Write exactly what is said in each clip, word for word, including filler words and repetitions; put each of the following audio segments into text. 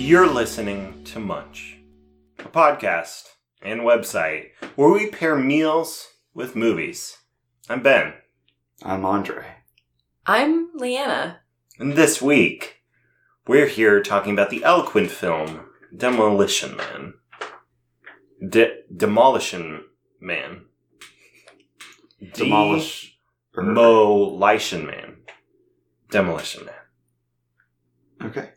You're listening to Munch, a podcast and website where we pair meals with movies. I'm Ben. I'm Andre. I'm Leanna. And this week, we're here talking about the eloquent film Demolition Man. De- Demolition Man. Demolish. Demolition Man. Demolition Man. Okay.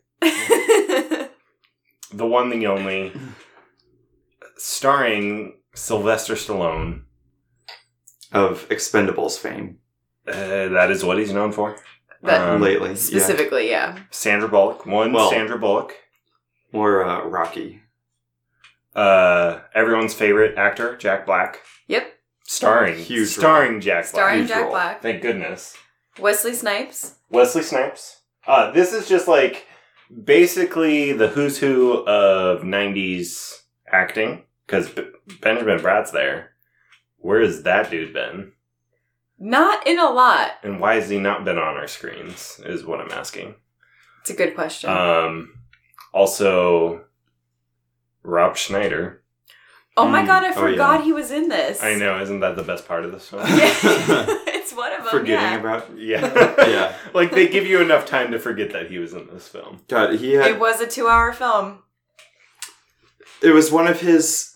The one, the only, starring Sylvester Stallone. Of Expendables fame. Uh, that is what he's known for. But Um, Lately. specifically, yeah. Sandra Bullock. One Well- Sandra Bullock. Yeah. Or uh, Rocky. Uh, everyone's favorite actor, Jack Black. Yep. Starring. Huge starring Jack Black. Starring Huge Jack role. Black. Thank goodness. Wesley Snipes. Wesley Snipes. Uh, this is just like basically the who's who of nineties acting. Because B- Benjamin Bratt's there. Where has that dude been? Not in a lot. And why has he not been on our screens, is what I'm asking. It's a good question. Um, also, Rob Schneider. oh my Mm. god, I Oh, forgot yeah. he was in this. I know, isn't that the best part of this film? Yeah. It's one of them, Forgetting yeah. about. Yeah. Yeah. Like, they give you enough time to forget that he was in this film. God, he had. It was a two-hour film. It was one of his.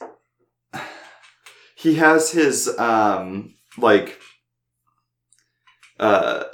He has his, um, like, uh,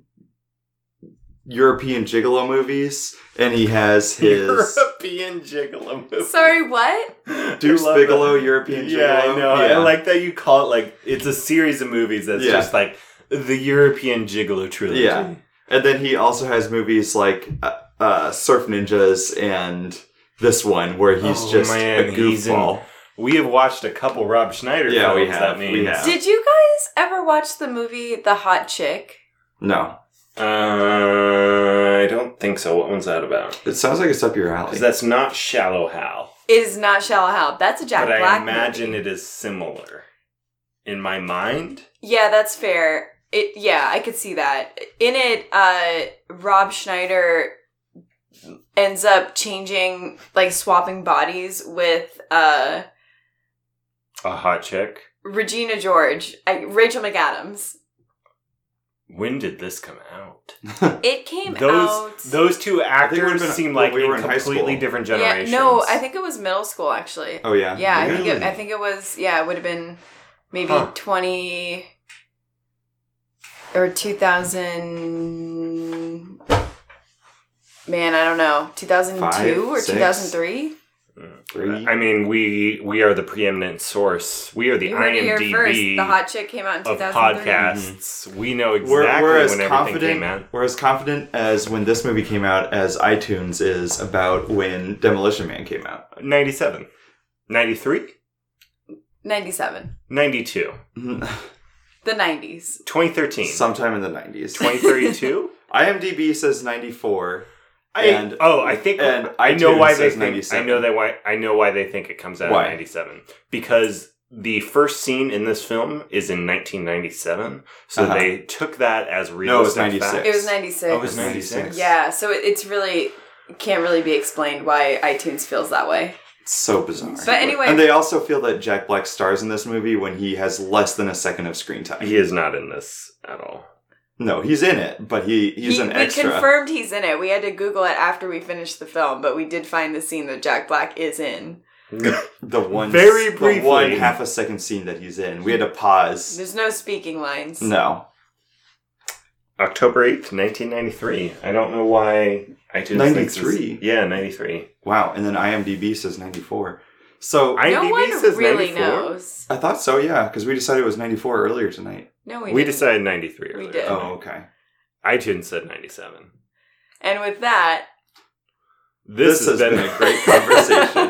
European Gigolo movies, and he has his European Gigolo movie. Sorry, what? Deuce I love Bigelow that. European Gigolo. Yeah, I know. Yeah. I like that you call it, like, it's a series of movies that's Yeah. just, like, the European Gigolo trilogy. Yeah. And then he also has movies like uh, uh, Surf Ninjas and this one where he's Oh, just man, a he's in- goofball. We have watched a couple Rob Schneider Yeah, films, we have. that means. We have. Did you guys ever watch the movie The Hot Chick? No. Uh, I don't think so. What one's that about? It sounds like it's up your alley. Because that's not Shallow Hal. It is not Shallow Hal. That's a Jack but Black I imagine movie. it is similar. In my mind? Yeah, that's fair. It yeah, I could see that. In it, uh, Rob Schneider ends up changing, like swapping bodies with uh, A hot chick? Regina George, I, Rachel McAdams. When did this come out? It came Those out. those two think it actors would've been- seem well, like we were in in high completely school. different yeah, generations. no, I think it was middle school actually. Oh, yeah? Yeah, I think it. Really? I think it was. Yeah, it would have been maybe Huh. twenty or two thousand. Man, I don't know, two thousand two Five, or six? two thousand three. Three. I mean, we we are the preeminent source. We are the You heard it here first. IMDb The Hot Chick came out in two of thousand three. podcasts. We know exactly We're, we're as when everything confident. came out. We're as confident as when this movie came out as iTunes is about when Demolition Man came out. ninety-seven. ninety-three? ninety-seven. ninety-two. The nineties. twenty thirteen. Sometime in the nineties. twenty thirty-two? IMDb says ninety-four. I, And- oh, I think and I know iTunes why they says think I ninety-seven. know that why I know why they think it comes out Why? in ninety-seven, because the first scene in this film is in nineteen ninety-seven, so Uh-huh. they took that as realistic. No, it was ninety-six. fact. It was ninety-six. Oh, it was ninety-six. Yeah, so it, it's really can't really be explained why iTunes feels that way. It's so bizarre. But anyway, And they also feel that Jack Black stars in this movie when he has less than a second of screen time. He is not in this at all. No, he's in it, but he, he's he, an we extra. confirmed he's in it. We had to Google it after we finished the film, but we did find the scene that Jack Black is in. The one Very the briefly. one half a second scene that he's in. We had to pause. There's no speaking lines. No. October eighth, nineteen ninety-three. I don't know why iTunes thinks this- ninety-three? Yeah, ninety-three. Wow, and then IMDb says ninety-four. So, I- No IMDb one says really ninety-four? knows. I thought so, yeah, because we decided it was ninety-four earlier tonight. No, we, We didn't. decided ninety-three earlier. We did. Oh, okay. iTunes said ninety-seven. And with that, This, This has, has been, been a great conversation.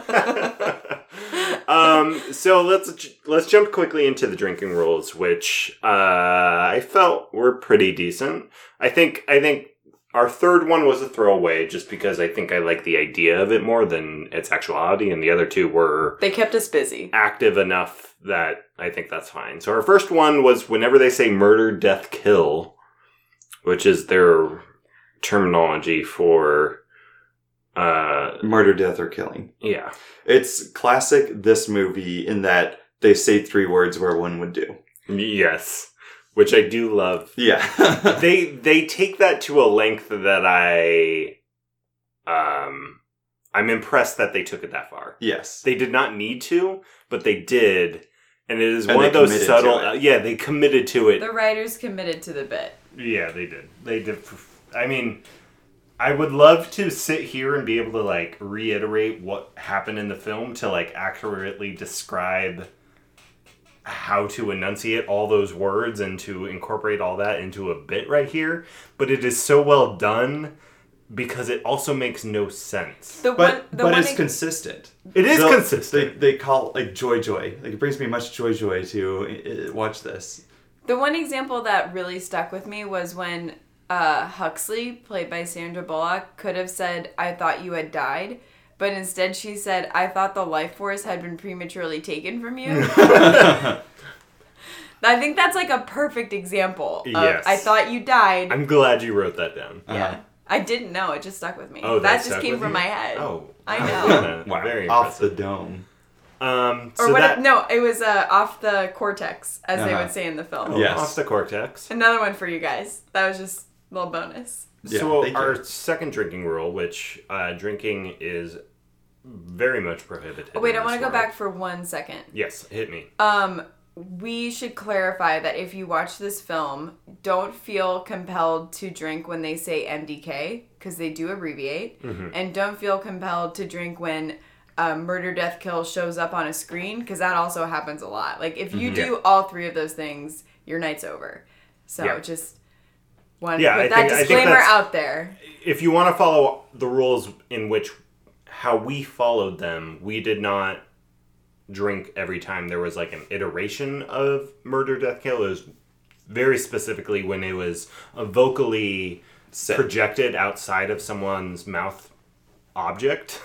um, so let's let's jump quickly into the drinking rules, which uh, I felt were pretty decent. I think I think our third one was a throwaway, just because I think I like the idea of it more than its actuality, and the other two were they kept us busy. active enough that I think that's fine. So our first one was whenever they say murder, death, kill, which is their terminology for Uh, Murder, death, or killing. yeah. It's classic this movie in that they say three words where one would do. Yes. Which I do love. Yeah. they they take that to a length that I um I'm impressed that they took it that far. Yes. They did not need to, but they did, and it is And one they of those committed subtle. to it. Uh, yeah, they committed to it. The writers committed to the bit. Yeah, they did. They did. I mean, I would love to sit here and be able to like reiterate what happened in the film to like accurately describe how to enunciate all those words and to incorporate all that into a bit right here, but it is so well done because it also makes no sense. The But one, the but one it's ex- It consistent. is They'll- consistent. They, they call it like joy joy. Like it brings me much joy joy to uh, watch this. The one example that really stuck with me was when uh, Huxley, played by Sandra Bullock, could have said, "I thought you had died," but instead she said, "I thought the life force had been prematurely taken from you." I think that's like a perfect example of, Yes. "I thought you died." I'm glad you wrote that down. yeah. Uh-huh. I didn't know. It just stuck with me. Oh, that that just stuck came with from you? my head. Oh, I wow. know. Wow. Very Off the impressive. dome. Um, Or so what? that No, it was uh, off the cortex, as they Uh-huh. would say in the film. oh, Yes. off the cortex. Another one for you guys. That was just a little bonus. Yeah, so thank you. our second drinking rule, which uh, drinking is very much prohibited. Oh, wait, in I want this to go world. back for one second. Yes, hit me. Um, we should clarify that if you watch this film, don't feel compelled to drink when they say M D K, because they do abbreviate, Mm-hmm. and don't feel compelled to drink when uh, Murder, Death, Kill shows up on a screen, because that also happens a lot. Like, if you Mhm. do all three of those things, your night's over. So Yeah. just want to Yeah, put I that think- I think disclaimer that's- out there. If you want to follow the rules in which how we followed them, we did not drink every time there was like an iteration of Murder, Death, Kill. It was very specifically when it was uh, vocally Set. projected outside of someone's mouth object.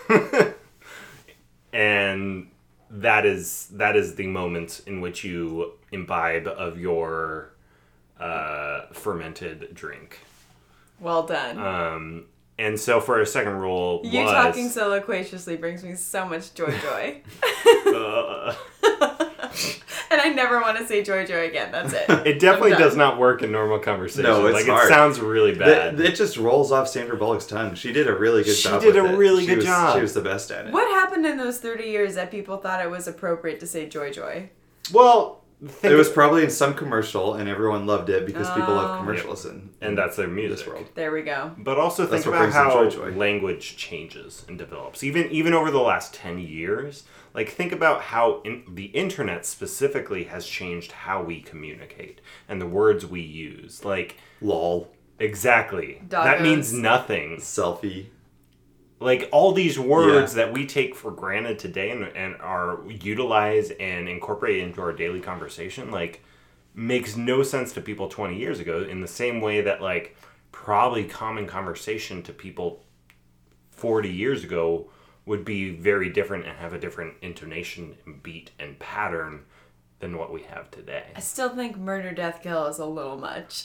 And that is that is the moment in which you imbibe of your uh, fermented drink. Well done. Um, and so for our second rule you was... talking so loquaciously brings me so much joy joy. uh, And I never want to say joy joy again. That's it. it definitely I'm done. does not work in normal conversation. No, it's like hard. it sounds really bad. Th- It just rolls off Sandra Bullock's tongue. She did a really good She job. did with a it. really She good was- job. She was the best at it. What happened in those thirty years that people thought it was appropriate to say joy joy? well, think It was of- probably in some commercial, and everyone loved it because people Oh. love commercials in, and that's their in music. this world. There we go. But also think That's what about brings them how joy, joy. language changes and develops. Even even over the last ten years, like think about how in, the internet specifically has changed how we communicate and the words we use. Like Lol. exactly. That Doggos. means nothing. Selfie. Like all these words that we take for granted today and, and are utilized and incorporated into our daily conversation, like makes no sense to people twenty years ago in the same way that like probably common conversation to people forty years ago would be very different and have a different intonation and beat and pattern than what we have today. I still think murder, death, kill is a little much.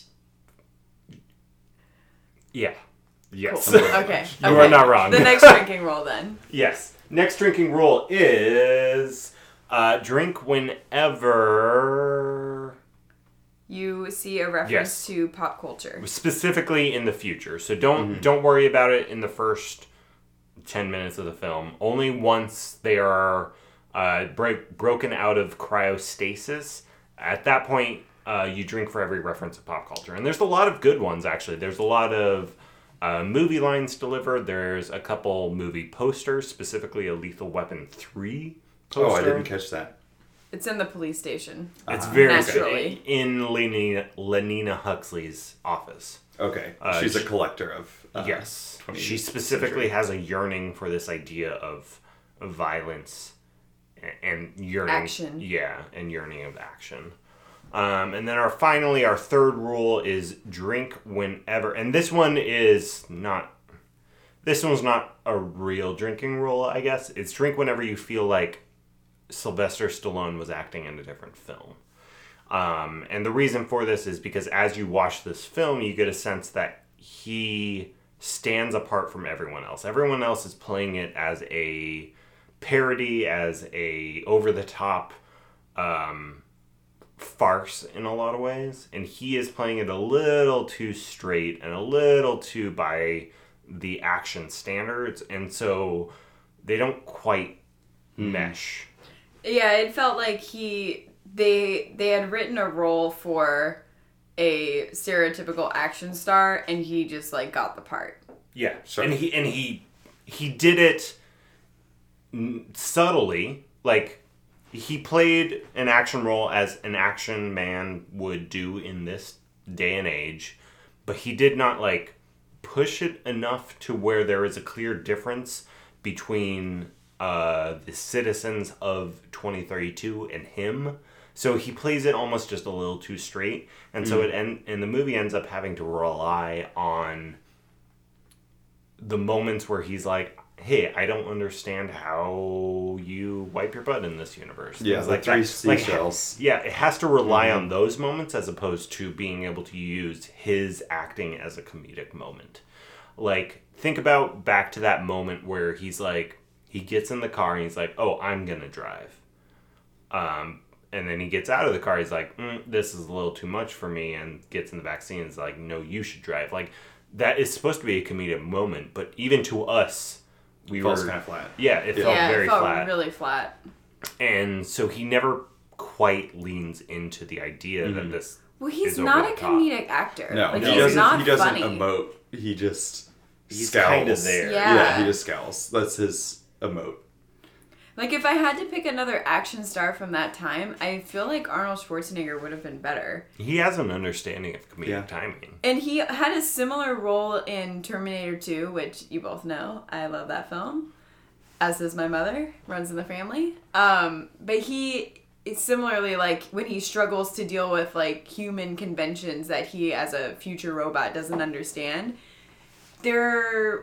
Yeah. Yes. Cool. Okay. You okay. are not wrong. The next drinking rule then. Yes. Next drinking rule is uh, drink whenever, You see a reference Yes. to pop culture. specifically in the future. So don't don't worry about it in the first ten minutes of the film. Only once they are uh, break, broken out of cryostasis. At that point, uh, you drink for every reference of pop culture. And there's a lot of good ones, actually. There's a lot of uh, movie lines delivered. There's a couple movie posters, specifically a Lethal Weapon three poster. Oh, I didn't catch that. It's in the police station. It's Uh-huh. very Naturally. good. In Lenina, Lenina Huxley's office. Okay. Uh, She's a she- collector of. Uh, yes. twentieth She specifically century. has a yearning for this idea of, of violence and, and yearning. Action. Yeah, and yearning of action. Um, and then our finally, our third rule is drink whenever. And this one is not... This one's not a real drinking rule, I guess. It's drink whenever you feel like Sylvester Stallone was acting in a different film. Um, and the reason for this is because as you watch this film, you get a sense that he stands apart from everyone else. Everyone else is playing it as a parody, as a over-the-top um, farce in a lot of ways. And he is playing it a little too straight and a little too by the action standards. And so they don't quite mm. mesh. Yeah, it felt like he they they had written a role for a stereotypical action star, and he just like got the part. Yeah, sure. And he and he he did it subtly. Like he played an action role as an action man would do in this day and age, but he did not like push it enough to where there is a clear difference between uh, the citizens of twenty thirty-two and him. So he plays it almost just a little too straight, and mm. so it en- and the movie ends up having to rely on the moments where he's like, "Hey, I don't understand how you wipe your butt in this universe." Yeah, Things the like three that. seashells. Like, yeah, it has to rely mm-hmm. on those moments as opposed to being able to use his acting as a comedic moment. Like, think about back to that moment where he's like, he gets in the car and he's like, "Oh, I'm gonna drive." Um, and then he gets out of the car. He's like, mm, "This is a little too much for me," and gets in the back seat and is like, "No, you should drive." Like, that is supposed to be a comedic moment, but even to us, we Falls were kind of flat. Yeah, it felt yeah, very it felt flat, really flat. and so he never quite leans into the idea mm-hmm. that this. Well, he's is not over a the top. comedic actor. No, like, he he's doesn't. not He doesn't funny. emote. He just He's scowls. kind of there. Yeah. yeah, he just scowls. That's his emote. Like, if I had to pick another action star from that time, I feel like Arnold Schwarzenegger would have been better. He has an understanding of comedic yeah. timing. And he had a similar role in Terminator two, which you both know. I love that film. As does my mother. Runs in the family. Um, but he is similarly, like, when he struggles to deal with, like, human conventions that he, as a future robot, doesn't understand. They're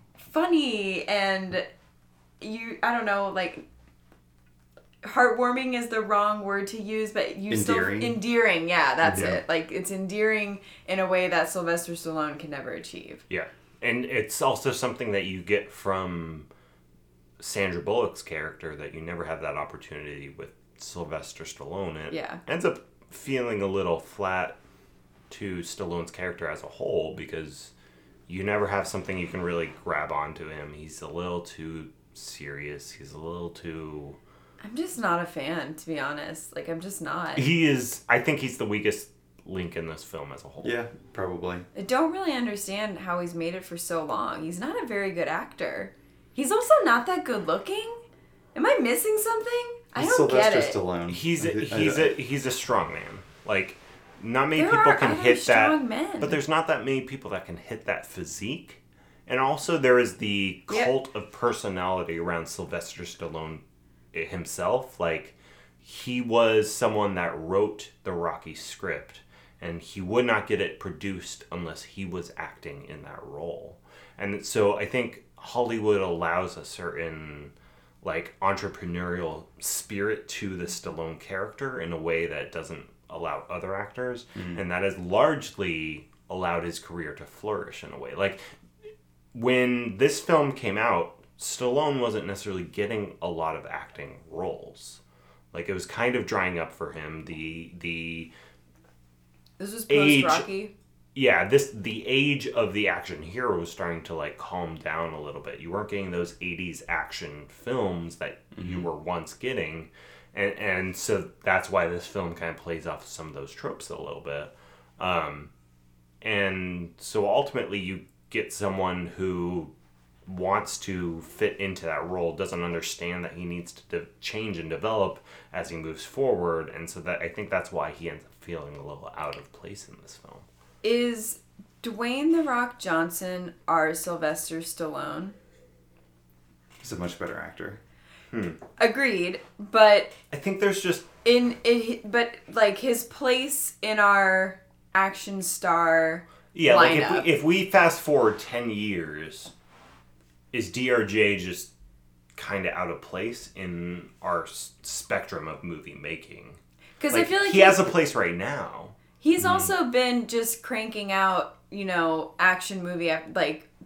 funny and... You, I don't know, like, heartwarming is the wrong word to use, but you endearing. still, endearing, yeah, that's yeah. it. Like, it's endearing in a way that Sylvester Stallone can never achieve. Yeah. And it's also something that you get from Sandra Bullock's character that you never have that opportunity with Sylvester Stallone. It yeah. ends up feeling a little flat to Stallone's character as a whole because you never have something you can really grab onto him. He's a little too... serious. He's a little too... I'm just not a fan, to be honest. Like, I'm just not. He is... I think he's the weakest link in this film as a whole. Yeah, probably. I don't really understand how he's made it for so long. He's not a very good actor. He's also not that good looking. Am I missing something? I don't Sylvester get it. Stallone. He's a, I, he's I, a he's a strong man. Like, not many There people are can other hit that. strong men. But there's not that many people that can hit that physique. And also there is the cult yep. of personality around Sylvester Stallone himself. Like, he was someone that wrote the Rocky script, and he would not get it produced unless he was acting in that role. And so I think Hollywood allows a certain, like, entrepreneurial spirit to the Stallone character in a way that doesn't allow other actors. Mm-hmm. And that has largely allowed his career to flourish in a way. Like, when this film came out, Stallone wasn't necessarily getting a lot of acting roles. Like, it was kind of drying up for him. The the This was age, post-Rocky? Yeah, this the age of the action hero was starting to, like, calm down a little bit. You weren't getting those eighties action films that mm-hmm. you were once getting. And, and so that's why this film kind of plays off some of those tropes a little bit. Um, and so ultimately you get someone who wants to fit into that role, doesn't understand that he needs to de- change and develop as he moves forward, and so that I think that's why he ends up feeling a little out of place in this film. Is Dwayne "The Rock" Johnson our Sylvester Stallone? He's a much better actor. Hmm. Agreed, but I think there's just in it, but like his place in our action star. Yeah, like if lineup. we, if we fast forward ten years, is D R J just kind of out of place in our s- spectrum of movie making? Because like, I feel like he has a place right now. He's mm. also been just cranking out, you know, action movie, like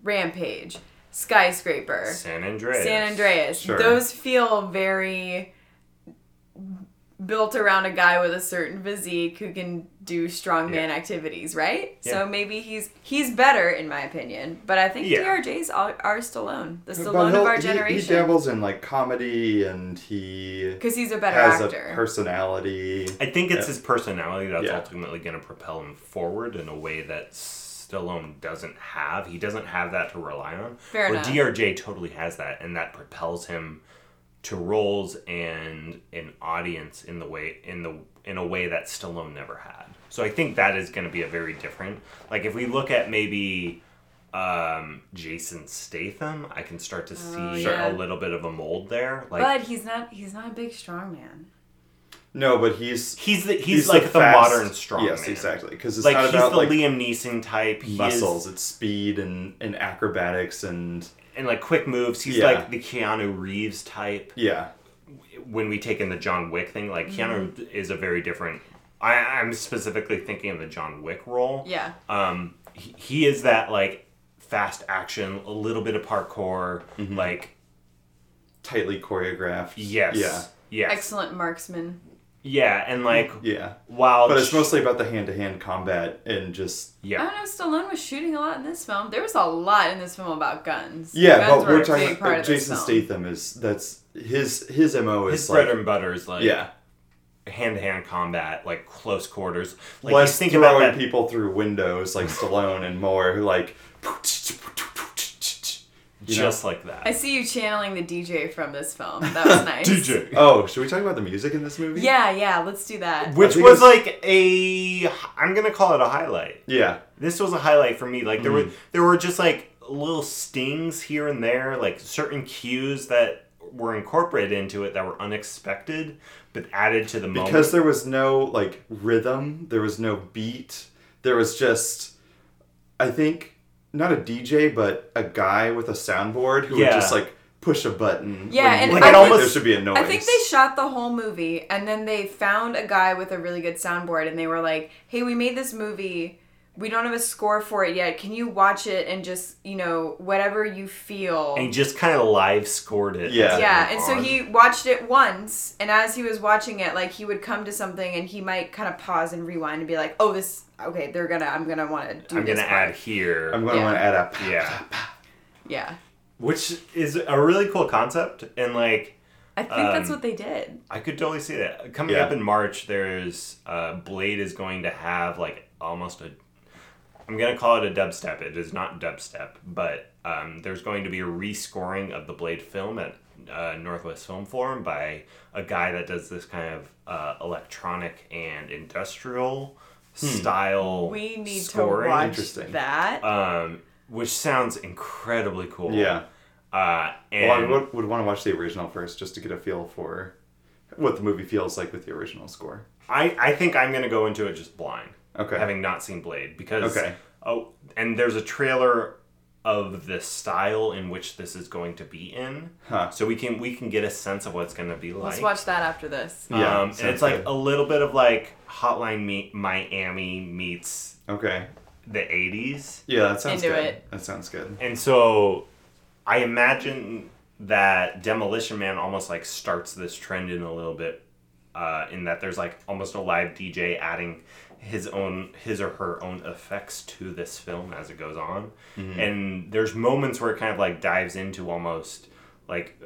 Rampage, Skyscraper, San Andreas. San Andreas. Sure. Those feel very built around a guy with a certain physique who can do strongman Yeah. activities, right? Yeah. So maybe he's he's better in my opinion, but I think Yeah. D R J's are, are Stallone, the But Stallone of he'll- our he- generation. He, dabbles in like comedy, and he Because he's a better has actor. a personality. I think it's Yeah. his personality that's Yeah. ultimately going to propel him forward in a way that Stallone doesn't have. He doesn't have that to rely on. Fair Where enough. D R J totally has that, and that propels him to roles and an audience in the way in the in a way that Stallone never had. So I think that is going to be a very different. Like if we look at maybe um, Jason Statham, I can start to see Oh, yeah. a little bit of a mold there. Like but he's not he's not a big strong man. No, but he's he's the, he's, he's like the, fast- modern strongman. Yes, exactly. Because it's Like not he's about the like Liam Neeson type. He muscles. is, It's speed and, and acrobatics and and like quick moves. He's Yeah. like the Keanu Reeves type. yeah. When we take in the John Wick thing, like Keanu Mm-hmm. is a very different. I, I'm specifically thinking of the John Wick role. Yeah. Um, he, he is that like fast action, a little bit of parkour, Mm-hmm. like Tightly choreographed. yes, Yeah. yes, Excellent marksman. yeah, and like Yeah. while But it's mostly about the hand to hand combat and just I yeah. don't know, Stallone was shooting a lot in this film. There was a lot in this film about guns. yeah. Guns But were we're a talking big part about of this Jason film. Statham is that's his his M O is His like bread and butter is like yeah. hand to hand combat, like close quarters. Like Less you think throwing about that. people through windows like Stallone and more who like you know? Just like that. I see you channeling the D J from this film. That was nice. D J. Oh, should we talk about the music in this movie? Yeah, yeah, let's do that. Which think was it's- like a, I'm gonna call it a highlight. Yeah. This was a highlight for me. Like there Mm. were there were just like little stings here and there, like certain cues that were incorporated into it that were unexpected, but added to the moment. Because there was no like rhythm, there was no beat. There was just I think not a D J, but a guy with a soundboard who Yeah. would just like push a button. Yeah, when and you I felt like almost- there should be a noise. I think they shot the whole movie and then they found a guy with a really good soundboard and they were like, hey, we made this movie. We don't have a score for it yet. Can you watch it and just, you know, whatever you feel. and he just kind of live scored it. Yeah. as it Yeah, went and so on. he watched it once, and as he was watching it, like, he would come to something and he might kind of pause and rewind and be like, oh, this, okay, they're gonna, I'm gonna want to do I'm this gonna part. add here. I'm going to Yeah. want to add a yeah. Yeah. Which is a really cool concept, and like I think that's Um, what they did. I could totally see that. Coming Yeah. up in March, there's uh, Blade is going to have like almost a. I'm gonna call it a dubstep. It is not dubstep, but um, there's going to be a rescoring of the Blade film at uh, Northwest Film Forum by a guy that does this kind of uh, electronic and industrial style. We need scoring, to watch Interesting. that. um, which sounds incredibly cool. Yeah. Uh, and Well, I would, would want to watch the original first just to get a feel for what the movie feels like with the original score. I, I think I'm gonna go into it just blind. Okay. Having not seen Blade, because Okay. oh, and there's a trailer of the style in which this is going to be in, Huh. so we can we can get a sense of what it's going to be like. Let's watch that after this. Um, Yeah, and sounds it's like good. a little bit of like Hotline Me- Miami meets Okay. the eighties, Yeah, that sounds Into good. it. That sounds good. and so I imagine that Demolition Man almost like starts this trend in a little bit, uh, in that there's like almost a live D J adding his own his or her own effects to this film as it goes on. Mm-hmm. And there's moments where it kind of like dives into almost like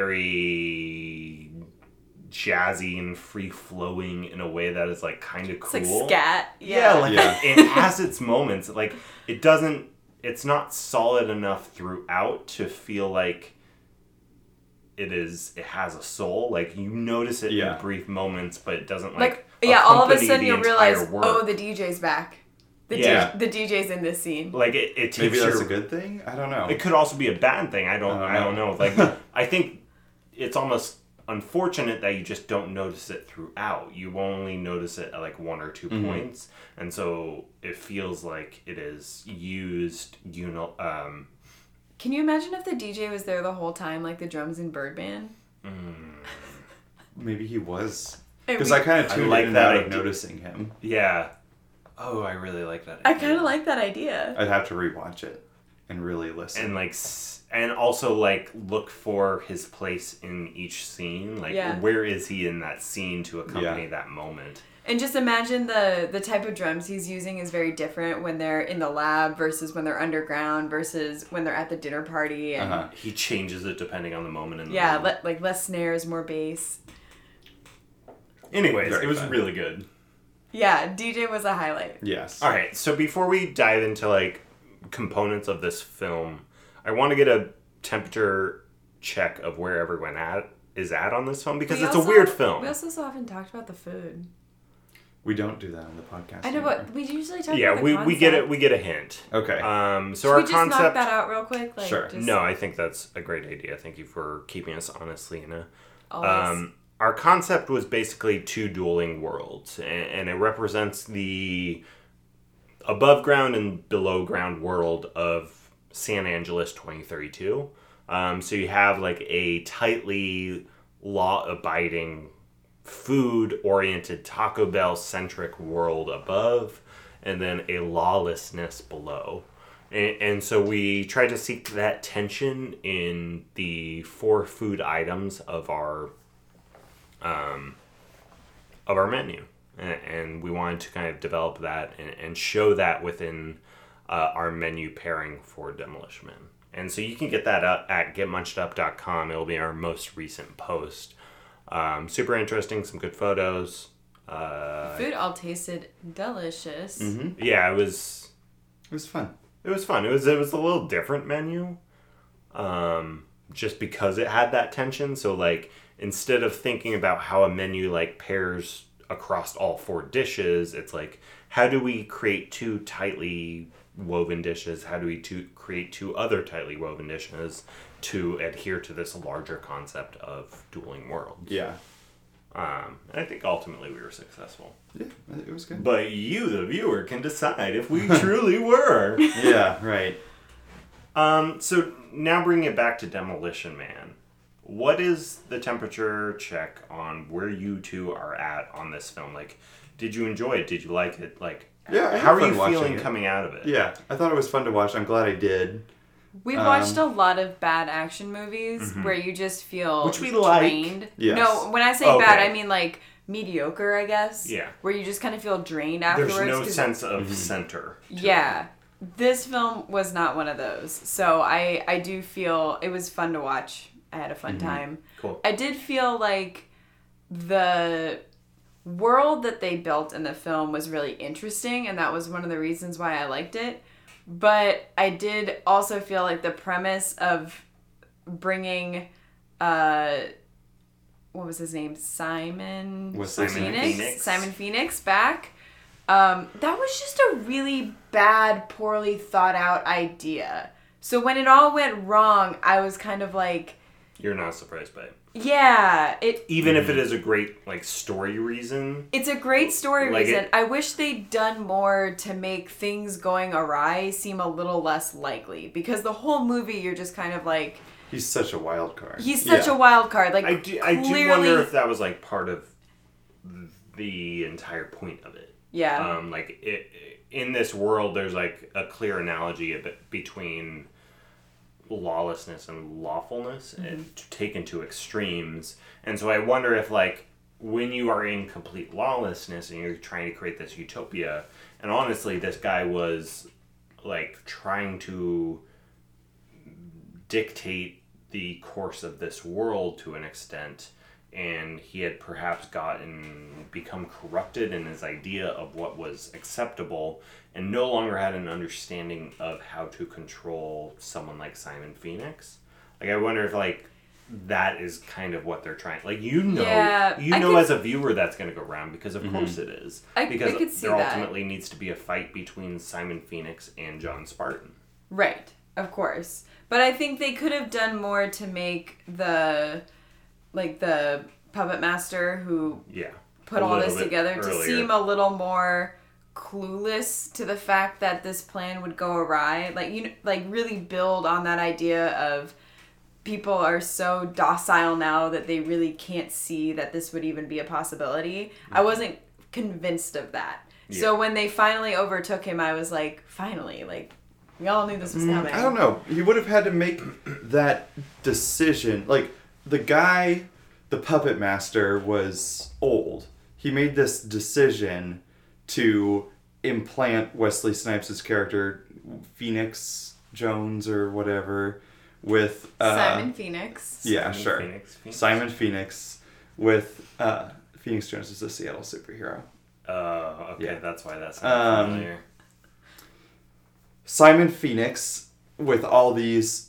very jazzy and free flowing in a way that is like kind of It's cool. like scat. Yeah, Yeah. like Yeah. it has its moments. Like it doesn't it's not solid enough throughout to feel like it is it has a soul. Like you notice it Yeah. in brief moments, but it doesn't like, Like, yeah, all of a accompany sudden the you'll entire realize, work. oh, the D J's back. The, Yeah. D- the D J's in this scene. like it, it takes Maybe that's your, a good thing? I don't know. It could also be a bad thing. I don't. I I don't don't, know. know. Like I think it's almost unfortunate that you just don't notice it throughout. You only notice it at like one or 2 Mm-hmm. points, and so it feels like it is used. You know, um, Can you imagine if the D J was there the whole time, like the drums in Birdman? Maybe he was. It Because we- I kind of I tuned like in and that out of idea. noticing him. yeah. Oh, I really like that. I idea. kind of like that idea. I'd have to rewatch it. and really listen. And like, s- and also like look for his place in each scene. Like, Yeah. where is he in that scene to accompany Yeah. that moment? And just imagine the the type of drums he's using is very different when they're in the lab versus when they're underground versus when they're at the dinner party. And Uh-huh. He changes it depending on the moment. In the yeah, moment. le- like less snares, more bass. Anyways, Very it was fun. really good. Yeah, D J was a highlight. Yes. All right, so before we dive into like components of this film, I want to get a temperature check of where everyone at is at on this film because We it's also- a weird film. We also so often talked about the food. We don't do that on the podcast. I know, anymore. but we usually talk Yeah, about the we, we get it. concept. We get a hint. Okay. Um, so Should our we just concept. knock that out real quick? Like, Sure. Just No, I think that's a great idea. Thank you for keeping us honest, Lena. always. Um, our concept was basically two dueling worlds, and, and it represents the above ground and below ground world of San Angeles twenty thirty-two. Um, so you have like a tightly law abiding, food oriented, Taco Bell centric world above, and then a lawlessness below. And, and so we try to seek that tension in the four food items of our um, of our menu, and, and we wanted to kind of develop that and, and show that within uh, our menu pairing for Demolition Man. And so you can get that up at get munched up dot com. It'll be our most recent post. Um, super interesting, some good photos. Uh, Food all tasted delicious. Mm-hmm. yeah, it was It was fun. it was fun. It was it was a little different menu, um, just because it had that tension. So like instead of thinking about how a menu like pairs across all four dishes, it's like how do we create two tightly woven dishes? How do we to create two other tightly woven dishes to adhere to this larger concept of dueling worlds? Yeah. Um, and I think ultimately we were successful. Yeah, it was good. But you, the viewer, can decide if we truly were. Yeah, right. Um, so now bringing it back to Demolition Man, what is the temperature check on where you two are at on this film? Like, did you enjoy it? Did you like it? Like, Yeah, I had how are fun you watching feeling it. coming out of it? Yeah, I thought it was fun to watch. I'm glad I did. We Um, watched a lot of bad action movies where you just feel Which we like. drained. Yes. No, when I say Okay. bad, I mean like mediocre, I guess. Yeah. Where you just kind of feel drained afterwards. There's no 'cause- sense of center. to Yeah. This film was not one of those. So I, I do feel it was fun to watch. I had a fun time. it. Cool. I did feel like the world that they built in the film was really interesting, and that was one of the reasons why I liked it. But I did also feel like the premise of bringing, uh, what was his name? Simon Was Simon Phoenix? Phoenix. Simon Phoenix back. Um, that was just a really bad, poorly thought out idea. So when it all went wrong, I was kind of like, You're not surprised by it. yeah, it Even if it is a great, like, story reason. it's a great story Like reason. it- I wish they'd done more to make things going awry seem a little less likely. Because the whole movie, you're just kind of like, He's such a wild card. he's such Yeah. a wild card. Like, I do, I do clearly, wonder if that was, like, part of the entire point of it. yeah, Um, like it, in this world, there's like a clear analogy a bit between lawlessness and lawfulness, and taken to extremes. And so I wonder if like when you are in complete lawlessness and you're trying to create this utopia, and honestly, this guy was like trying to dictate the course of this world to an extent, and he had perhaps gotten become corrupted in his idea of what was acceptable and no longer had an understanding of how to control someone like Simon Phoenix. Like I wonder if like that is kind of what they're trying, like you know Yeah, you I know could- as a viewer that's going to go around because of course it is. I- I because could see there that. ultimately needs to be a fight between Simon Phoenix and John Spartan. right, of course. But I think they could have done more to make the, like the puppet master who Yeah. put A all little this bit together to earlier. seem a little more clueless to the fact that this plan would go awry. Like you, like really build on that idea of people are so docile now that they really can't see that this would even be a possibility. I wasn't convinced of that. So Yeah. when they finally overtook him, I was like, finally, like We all knew this was coming. I don't know. He would have had to make that decision. Like, the guy, the puppet master, was old. He made this decision to implant Wesley Snipes' character, Phoenix Jones or whatever, with... Uh, Simon Phoenix. Yeah, Simon sure. Phoenix, Phoenix. Simon Phoenix with... Uh, Phoenix Jones is a Seattle superhero. Oh, okay, Yeah. that's why that's Um, familiar. Simon Phoenix with all these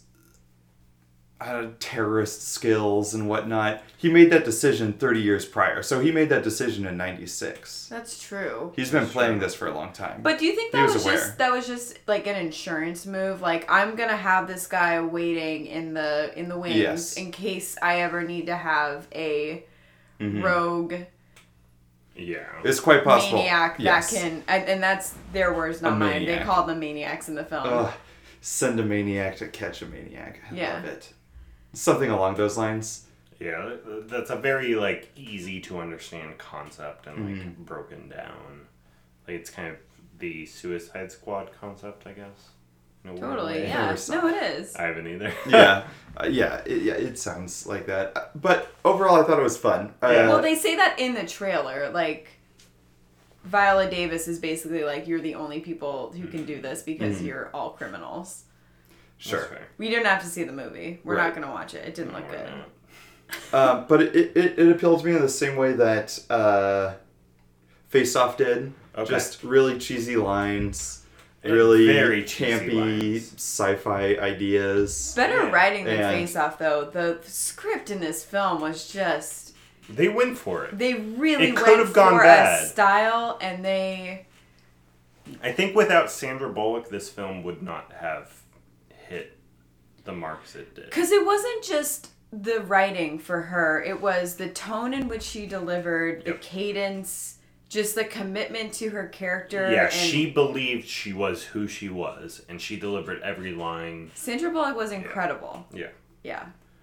uh, terrorist skills and whatnot. He made that decision thirty years prior. So he made that decision in ninety-six. That's true. He's been That's planning true. this for a long time. But do you think He that was was, aware. just that was just like an insurance move? Like, I'm gonna have this guy waiting in the in the wings Yes. in case I ever need to have a Mhm. rogue Yeah. It's quite possible. maniac Yes. that can, and, and that's their words, not A mine. They maniac. call them maniacs in the film. Ugh, send a maniac to catch a maniac. I Yeah. love it. Something along those lines. Yeah, that's a very, like, easy to understand concept and, like, Mhm. broken down. Like, it's kind of the Suicide Squad concept, I guess. In a weird Totally, way. yeah. Never saw No, it is. I haven't either. Yeah. uh, yeah, it, yeah, it sounds like that. Uh, But overall, I thought it was fun. Uh, Yeah. Well, they say that in the trailer. Like, Viola Davis is basically like, you're the only people who can do this because Mhm. you're all criminals. Sure. That's fair. We didn't have to see the movie. We're Right. not going to watch it. It didn't No, look we're good. not. Uh, but it, it, it appealed to me in the same way that uh, Face Off did. Okay. Just really cheesy lines, And really very cheesy campy lines. sci-fi ideas. Better Yeah. writing than And- Face Off, though. The script in this film was just... They went for it. They really It could went have gone for bad. a style, and they... I think without Sandra Bullock, this film would not have hit the marks it did. Because it wasn't just the writing for her. It was the tone in which she delivered, the Yep. cadence, just the commitment to her character. Yeah, and she believed she was who she was, and she delivered every line. Sandra Bullock was incredible. Yeah. Yeah.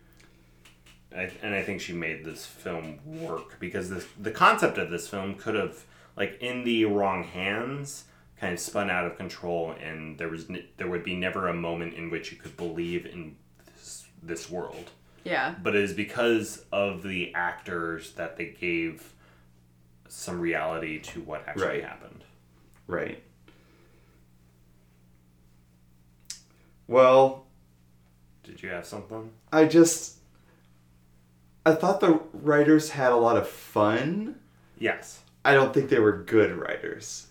I, and I think she made this film work because the the concept of this film could have, like, in the wrong hands, kind of spun out of control, and there was n- there would be never a moment in which you could believe in this, this world. Yeah. But it is because of the actors that they gave some reality to what actually Right. happened. Right. Well, Did you have something? I just... I thought the writers had a lot of fun. Yes. I don't think they were good writers.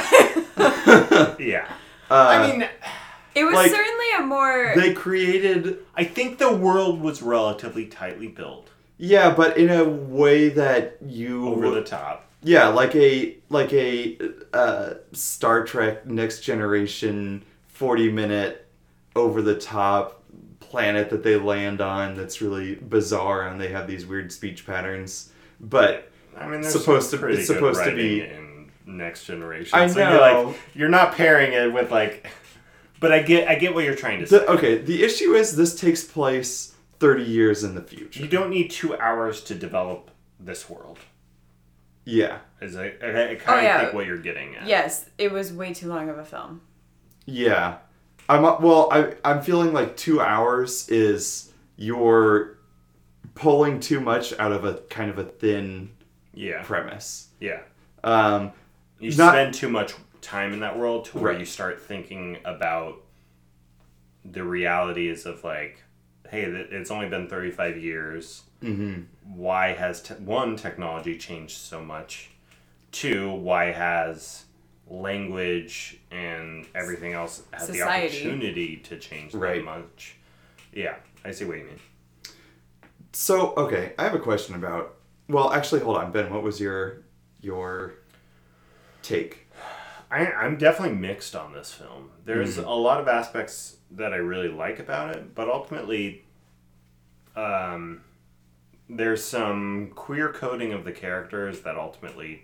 Yeah. Uh, I mean, It was Like, certainly a more... they created... I think the world was relatively tightly built, Yeah, but in a way that you... over the top. Yeah, like a like a uh, Star Trek Next Generation forty minute over the top planet that they land on that's really bizarre and they have these weird speech patterns. But I mean, there's supposed some to- pretty it's good supposed to writing be- in Next Generation. I so You're, know. like, you're not pairing it with, like, but I get I get what you're trying to say. the, okay, the issue is this takes place thirty years in the future. You don't need two hours to develop this world. Yeah. Is I, I, I kind Oh, of yeah. think what you're getting at. Yes, it was way too long of a film. Yeah. I'm uh, well, I I'm feeling like two hours is you're pulling too much out of a kind of a thin Yeah. premise. Yeah. Um You Not- spend too much time in that world to where Right. you start thinking about the realities of, like, hey, th- it's only been thirty-five years. mhm. Why has, te- one, technology changed so much? Two, why has language and everything else had Society. the opportunity to change that Right. much? Yeah, I see what you mean. So, okay, I have a question about well, actually hold on, Ben, what was your your take? I, I'm definitely mixed on this film. There's a lot of aspects that I really like about it, but ultimately, um, there's some queer coding of the characters that ultimately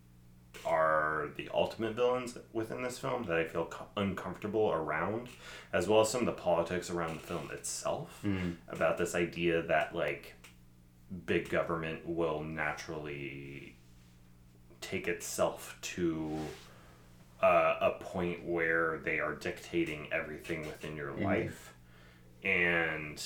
are the ultimate villains within this film that I feel co- uncomfortable around, as well as some of the politics around the film itself, about this idea that, like, big government will naturally take itself to uh, a point where they are dictating everything within your mm-hmm. life. And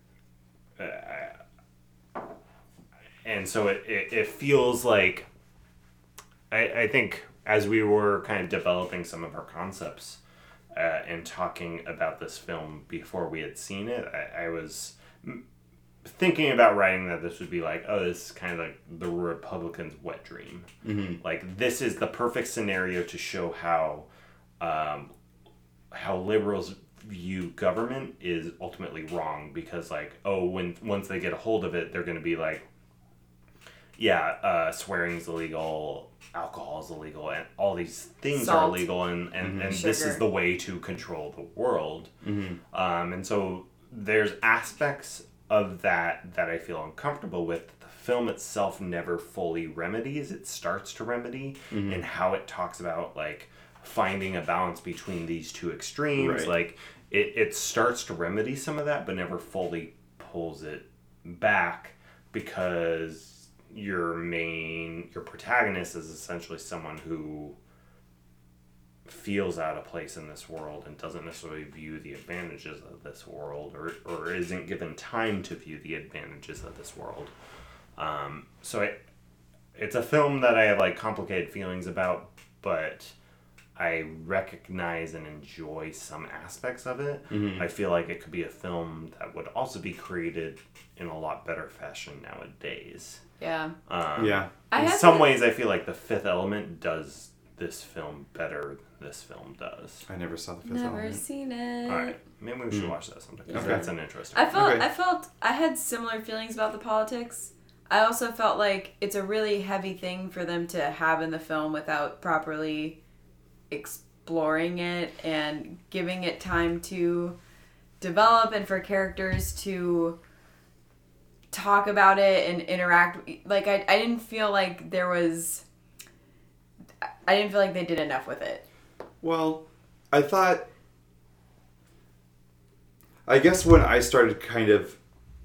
uh, and so it, it, it feels like, I, I think as we were kind of developing some of our concepts uh, and talking about this film before we had seen it, I, I was thinking about writing that this would be like, oh, this is kind of like the Republicans' wet dream. Mm-hmm. Like, this is the perfect scenario to show how um, how liberals view government is ultimately wrong, because, like, oh, when once they get a hold of it, they're going to be like, yeah, uh, swearing is illegal, alcohol is illegal, and all these things Salt. are illegal, and, and, mm-hmm. and this is the way to control the world. Mm-hmm. Um, and so there's aspects of that that I feel uncomfortable with. The film itself never fully remedies. It starts to remedy mm-hmm. in how it talks about, like, finding a balance between these two extremes. Right. Like, it, it starts to remedy some of that, but never fully pulls it back, because your main, your protagonist is essentially someone who feels out of place in this world and doesn't necessarily view the advantages of this world, or, or isn't given time to view the advantages of this world. Um, so it, it's a film that I have, like, complicated feelings about, but I recognize and enjoy some aspects of it. Mm-hmm. I feel like it could be a film that would also be created in a lot better fashion nowadays. Yeah. Um, yeah. In some to... ways, I feel like The Fifth Element does this film better than this film does. I never saw The Fifth never Element. Never seen it. All right. Maybe we should mm. watch that sometime. Yeah. Okay. That's an interesting I felt, okay. I felt, I had similar feelings about the politics. I also felt like it's a really heavy thing for them to have in the film without properly exploring it and giving it time to develop, and for characters to talk about it and interact. Like, I, I didn't feel like there was I didn't feel like they did enough with it. Well, I thought I guess when I started kind of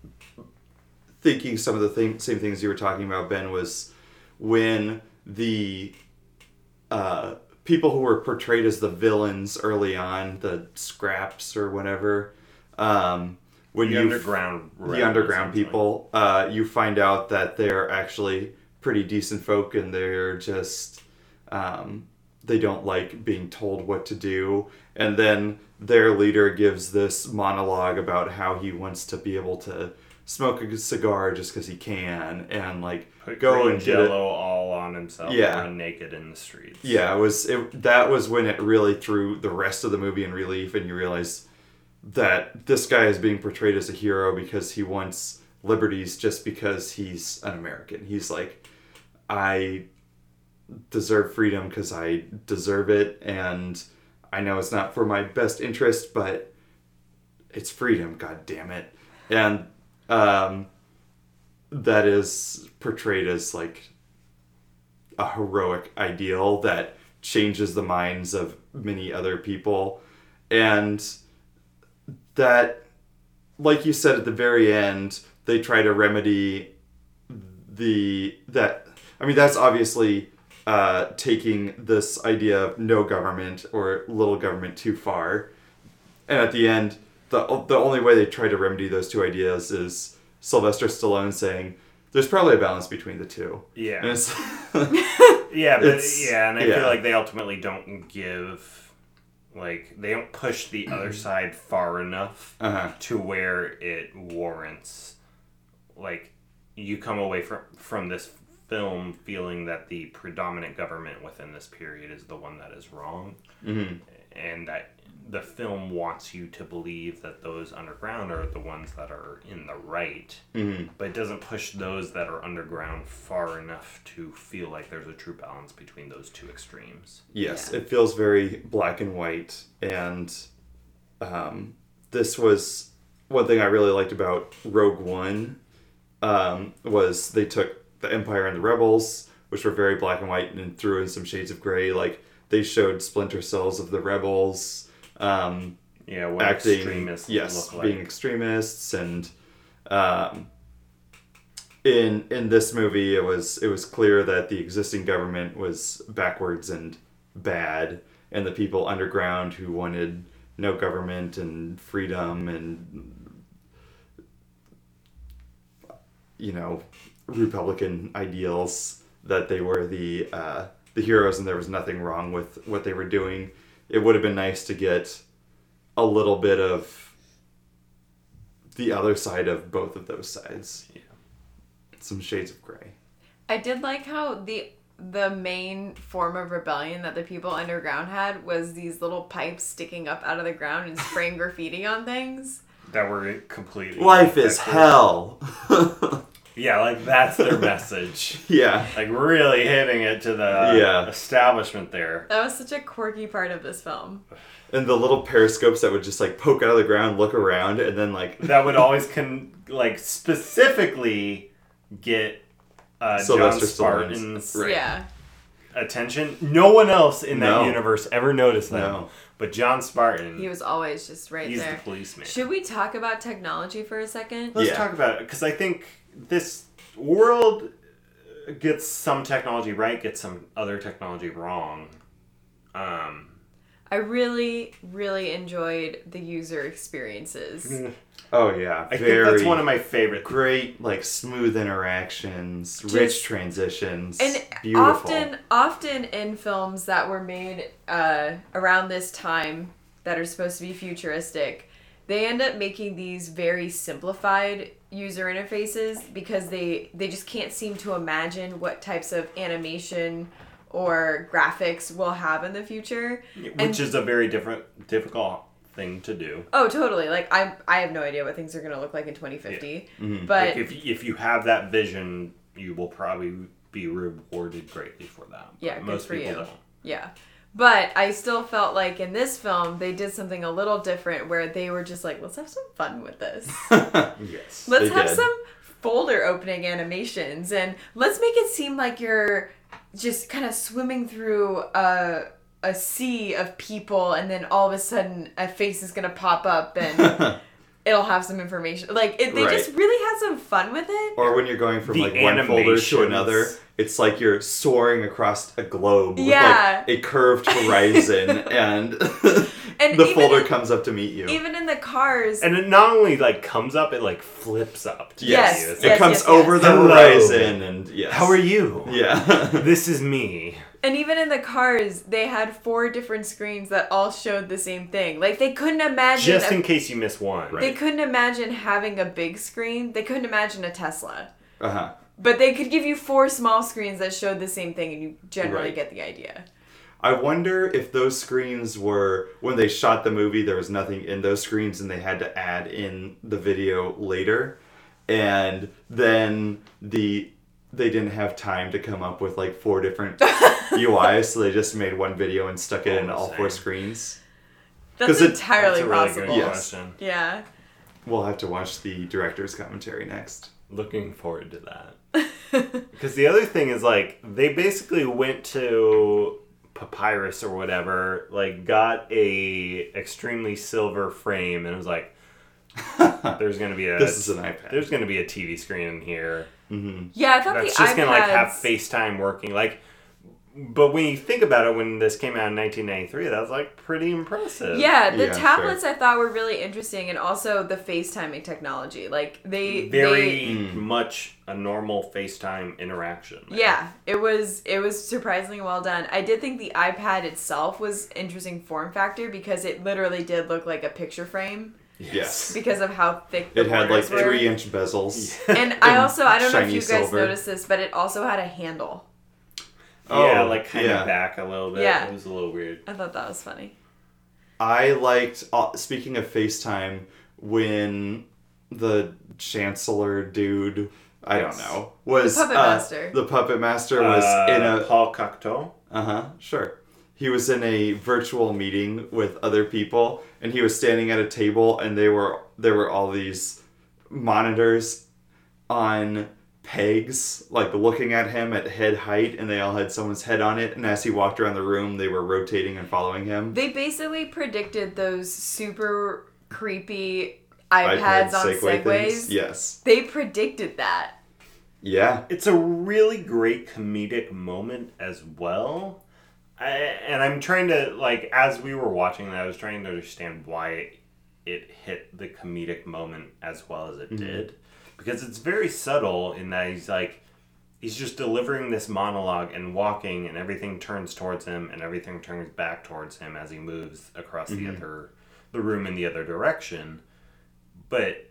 thinking some of the thing, same things you were talking about, Ben, was when the uh people who were portrayed as the villains early on, the scraps or whatever, um, when the you underground, the underground people, uh, you find out that they're actually pretty decent folk, and they're just um, they don't like being told what to do. And then their leader gives this monologue about how he wants to be able to smoke a cigar just because he can, and like Put go green and jello get it. all on himself, yeah. run naked in the streets. Yeah, it was it, that was when it really threw the rest of the movie in relief, and you realize that this guy is being portrayed as a hero because he wants liberties just because he's an American. He's like, I deserve freedom because I deserve it, and I know it's not for my best interest, but it's freedom, god damn it. And um, that is portrayed as like a heroic ideal that changes the minds of many other people. And that, like you said at the very end, they try to remedy the, that, I mean, that's obviously uh, taking this idea of no government or little government too far. And at the end, the the only way they try to remedy those two ideas is Sylvester Stallone saying, there's probably a balance between the two. Yeah. And it's yeah, but it's, yeah, and I yeah. feel like they ultimately don't give, like, they don't push the other side far enough uh-huh. to where it warrants, like, you come away from from this film feeling that the predominant government within this period is the one that is wrong. Mm-hmm. And that the film wants you to believe that those underground are the ones that are in the right, mm-hmm. but it doesn't push those that are underground far enough to feel like there's a true balance between those two extremes. Yes, yeah. It feels very black and white, and um, this was one thing I really liked about Rogue One, um, was they took the Empire and the Rebels, which were very black and white, and threw in some shades of gray. Like, they showed splinter cells of the rebels, um, yeah, what acting, extremists yes, look like. being extremists, and um, in in this movie, it was it was clear that the existing government was backwards and bad, and the people underground who wanted no government and freedom and, you know, Republican ideals, that they were the uh, the heroes and there was nothing wrong with what they were doing. It would have been nice to get a little bit of the other side of both of those sides. Yeah. Some shades of gray. I did like how the the main form of rebellion that the people underground had was these little pipes sticking up out of the ground and spraying graffiti on things. That were completely... Life is effort. hell. Yeah, like, that's their message. Yeah. Like, really hitting it to the Yeah. establishment there. That was such a quirky part of this film. And the little periscopes that would just, like, poke out of the ground, look around, and then, like... That would always, con- like, specifically get uh, John Sylvester Spartan's Right. Yeah. attention. No one else in that No. universe ever noticed that. No. But John Spartan, He was always just right he's there. the policeman. Should we talk about technology for a second? Let's Yeah. talk about it, because I think this world gets some technology right, gets some other technology wrong. Um, I really, really enjoyed the user experiences. Oh, yeah. I Very think that's one of my favorite. great, like, smooth interactions, Just- rich transitions. And beautiful. often, often in films that were made uh, around this time that are supposed to be futuristic, they end up making these very simplified user interfaces because they they just can't seem to imagine what types of animation or graphics we'll have in the future. Which And- is a very different, difficult thing to do. Oh, totally. Like I I have no idea what things are going to look like in twenty fifty. Mhm. But Like if if you have that vision, you will probably be rewarded greatly for that. But Yeah, good most for people you. don't. yeah. But I still felt like in this film they did something a little different where they were just like, let's have some fun with this. Yes. Let's They have did. some folder opening animations and let's make it seem like you're just kind of swimming through a a sea of people and then all of a sudden a face is going to pop up and it'll have some information. Like it, they Right. just really had some fun with it. Or when you're going from The like one folder to animations. another, it's like you're soaring across a globe Yeah. with like a curved horizon, and, And the even folder in- comes up to meet you. Even in the cars, And it not only like comes up, it like flips up. To Yes, you. It's it yes, comes yes, over yes. the Hello. horizon, and yes. How are you? Yeah. This is me. and even in the cars, they had four different screens that all showed the same thing. Like they couldn't imagine. Just a- in case you miss one. Right. They couldn't imagine having a big screen. They couldn't imagine a Tesla. Uh huh. But they could give you four small screens that showed the same thing, and you generally Right. get the idea. I wonder if those screens were, when they shot the movie, there was nothing in those screens and they had to add in the video later. And then the they didn't have time to come up with like four different U Is, so they just made one video and stuck it All in the all same. four screens. That's 'Cause it- entirely That's a really possible. good Yes. question. Yeah. We'll have to watch the director's commentary next. Looking forward to that. Because the other thing is like they basically went to Papyrus or whatever, like got a extremely silver frame and it was like, there's gonna be a This is an iPad. there's gonna be a T V screen in here. Mm-hmm. Yeah, I thought That's the just gonna like have iPads- FaceTime working. Like, but when you think about it, when this came out in nineteen ninety-three, that was like pretty impressive. Yeah, the Yeah, tablets I thought were really interesting, and also the FaceTiming technology. Like they, very they, Mm. much a normal FaceTime interaction. there. yeah, it was it was surprisingly well done. I did think the iPad itself was interesting form factor because it literally did look like a picture frame Yes. because of how thick the It had like borders were. three inch bezels. And I also I don't know if shiny you guys silver. noticed this, but it also had a handle. Yeah, Oh, like kind yeah. of back a little bit. Yeah. It was a little weird. I thought that was funny. I liked, uh, speaking of FaceTime, when the Chancellor dude, I don't Yes. know, was The Puppet uh, Master. The Puppet Master was Uh, in a Paul Cocteau. uh huh sure. He was in a virtual meeting with other people, and he was standing at a table, and they were there were all these monitors on pegs, like looking at him at head height, and they all had someone's head on it. And as he walked around the room, they were rotating and following him. They basically predicted those super creepy iPads on Segway Segways. things. Yes. They predicted that. Yeah. It's a really great comedic moment as well. I, and I'm trying to, like, as we were watching that, I was trying to understand why it hit the comedic moment as well as it mm-hmm. did. Because it's very subtle in that he's like, he's just delivering this monologue and walking, and everything turns towards him, and everything turns back towards him as he moves across mm-hmm. the other, the room in the other direction. But,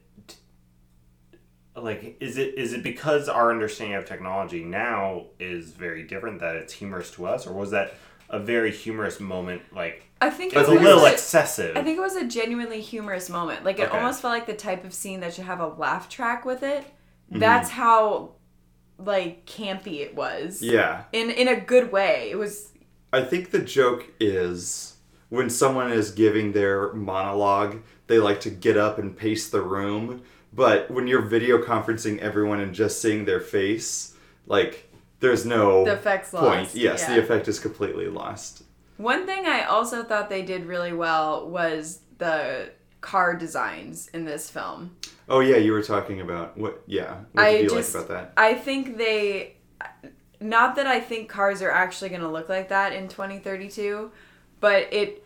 like, is it is it because our understanding of technology now is very different that it's humorous to us, or was that a very humorous moment? Like, I think it was it a little was, excessive. I think it was a genuinely humorous moment. Like, it Okay. almost felt like the type of scene that should have a laugh track with it. Mm-hmm. That's how, like, campy it was. Yeah. In in a good way. It was... I think the joke is when someone is giving their monologue, they like to get up and pace the room. But when you're video conferencing everyone and just seeing their face, like, there's no the effect's point. lost. Yes, yeah. the effect is completely lost. One thing I also thought they did really well was the car designs in this film. Oh yeah, you were talking about what? Yeah, what I did you just, like about that? I think they, not that I think cars are actually going to look like that in twenty thirty-two, but it,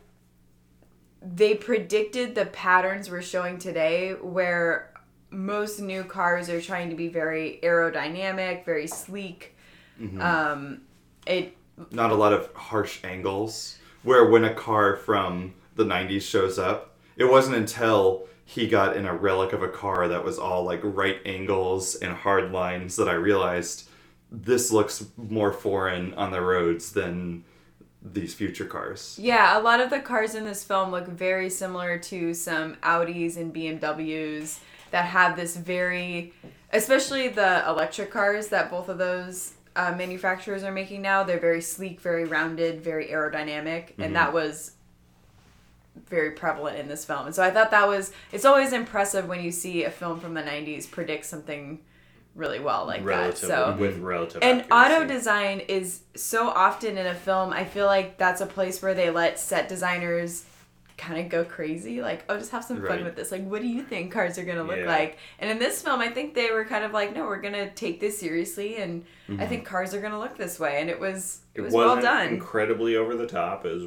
they predicted the patterns we're showing today, where most new cars are trying to be very aerodynamic, very sleek. Mm-hmm. Um, it not a lot of harsh angles. Where when a car from the nineties shows up, it wasn't until he got in a relic of a car that was all like right angles and hard lines that I realized this looks more foreign on the roads than these future cars. Yeah, a lot of the cars in this film look very similar to some Audis and B M Ws that have this very, especially the electric cars that both of those uh, manufacturers are making now. They're very sleek, very rounded, very aerodynamic, and Mm-hmm. that was very prevalent in this film. And so I thought that was, it's always impressive when you see a film from the nineties predict something really well like relative, that. So with relative and accuracy. auto design is so often in a film, I feel like that's a place where they let set designers kind of go crazy, like, oh, just have some fun Right. with this, like, what do you think cars are gonna look Yeah. like? And in this film, I think they were kind of like, no, we're gonna take this seriously, and Mm-hmm. I think cars are gonna look this way, and it was it, It was well wasn't done. incredibly over the top. It was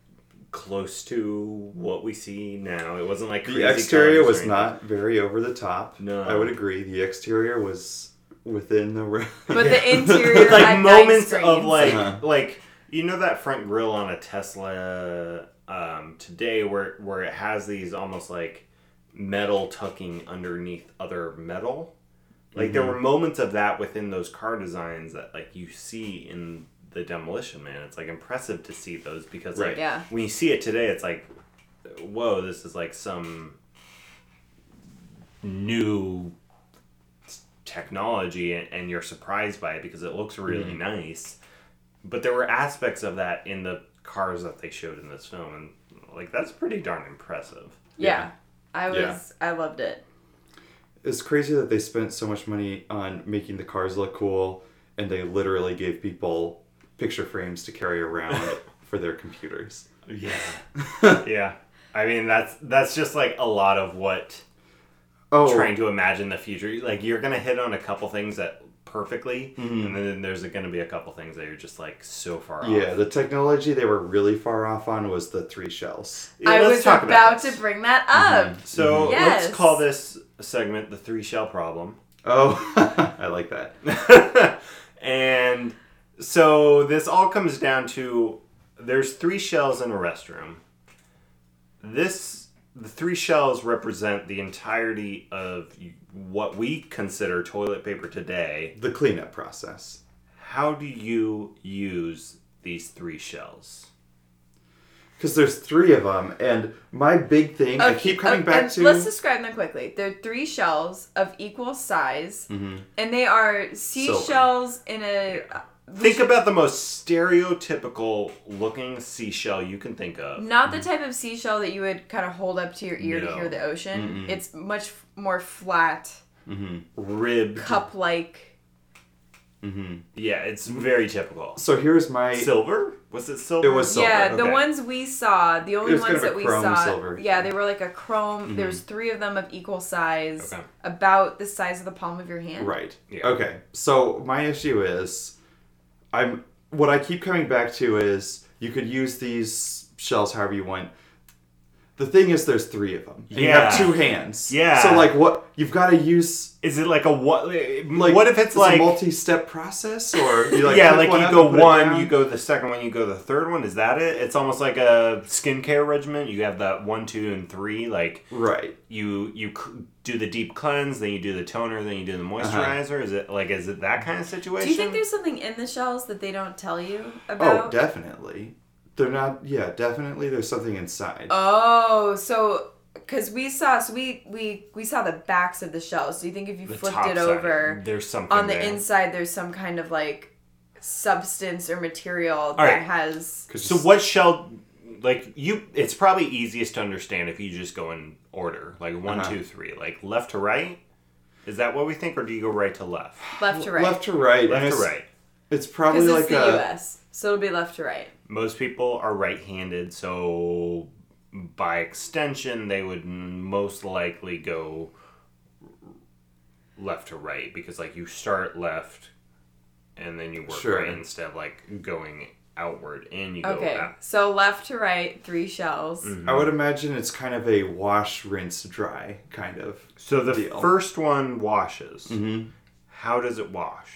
close to what we see now. It wasn't like crazy The exterior cars or was anything. not very over the top. No. I would agree. The exterior was within the range. But the interior With like had moments nice of screens. like Uh-huh. like you know that front grille on a Tesla um, today where where it has these almost like metal tucking underneath other metal. Like there Mhm. were moments of that within those car designs that like you see in the Demolition Man. It's like impressive to see those because like Right. Yeah. when you see it today, it's like, whoa, this is like some new technology, and, and you're surprised by it because it looks really Mhm. nice. But there were aspects of that in the cars that they showed in this film, and like that's pretty darn impressive. Yeah. I was, Yeah. I loved it. It's crazy that they spent so much money on making the cars look cool, and they literally gave people picture frames to carry around for their computers. Yeah, yeah. I mean, that's that's just like a lot of what Oh, trying to imagine the future. Like you're gonna hit on a couple things that perfectly, Mhm. and then there's going to be a couple things that you're just like so far off. yeah, the technology they were really far off on was the three shells. Yeah, I let's was talk about this. to bring that up. So Yes. let's call this segment the three shell problem. Oh, I like that. And so this all comes down to there's three shells in a restroom. This the three shells represent the entirety of what we consider toilet paper today. The cleanup process. How do you use these three shells? Because there's three of them, and my big thing, I Okay, keep coming uh, back and to... Let's describe them quickly. They're three shells of equal size, Mhm. and they are seashells in a. Think about the most stereotypical looking seashell you can think of. Not the type of seashell that you would kind of hold up to your ear No. to hear the ocean. Mm-mm. It's much f- more flat, Mhm. Ribbed. cup-like. Mhm. Yeah, it's very typical. So here's my... Silver? Was it silver? It was silver. Yeah, the Okay. ones we saw, the only was kind ones of a that we chrome saw, silver. yeah, they were like a chrome. Mhm. There's three of them of equal size, Okay. about the size of the palm of your hand. Right. Yeah. Okay. So my issue is, I'm what I keep coming back to is You could use these shells however you want. The thing is, there's three of them. And Yeah. you have two hands. Yeah. So, like, what... You've got to use... Is it like a what? Like, What if it's a like multi-step process? Or you, like, yeah, pick like one you up go and put it one, down? you go the second one, you go the third one. Is that it? It's almost like a skincare regimen. You have that one, two, and three. Like Right. you you c- do the deep cleanse, then you do the toner, then you do the moisturizer. Uh-huh. Is it like is it that kind of situation? Do you think there's something in the shells that they don't tell you about? Oh, definitely. They're not... Yeah, definitely there's something inside. Oh, so because we saw, so we we we saw the backs of the shells. Do you think if you the flipped top it side, over there's something on the there. inside, there's some kind of like substance or material that right. has? So what shell? Like you, it's probably easiest to understand if you just go in order, like one, Uh-huh. two, three, like left to right. Is that what we think, or do you go right to left? Left to right. Left to right. Left and to it's, right. It's probably Because like it's the a... U S, so it'll be left to right. Most people are right-handed, so by extension, they would most likely go left to right because, like, you start left and then you work Sure. right instead of like going outward and you go Okay, out. so left to right, three shells. Mhm. I would imagine it's kind of a wash, rinse, dry kind of. So the deal. first one washes. Mm-hmm. How does it wash?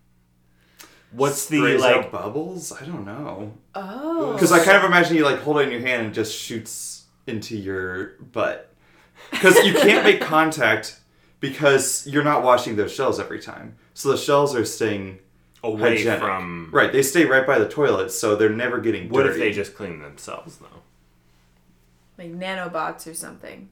What's the Sprays like? out bubbles? I don't know. Oh. Because I kind of imagine you like hold it in your hand and it just shoots into your butt. Because you can't make contact because you're not washing those shells every time. So the shells are staying Away hygienic. from Right, they stay right by the toilet, so they're never getting dirty. What if they just clean themselves though? Like nanobots or something.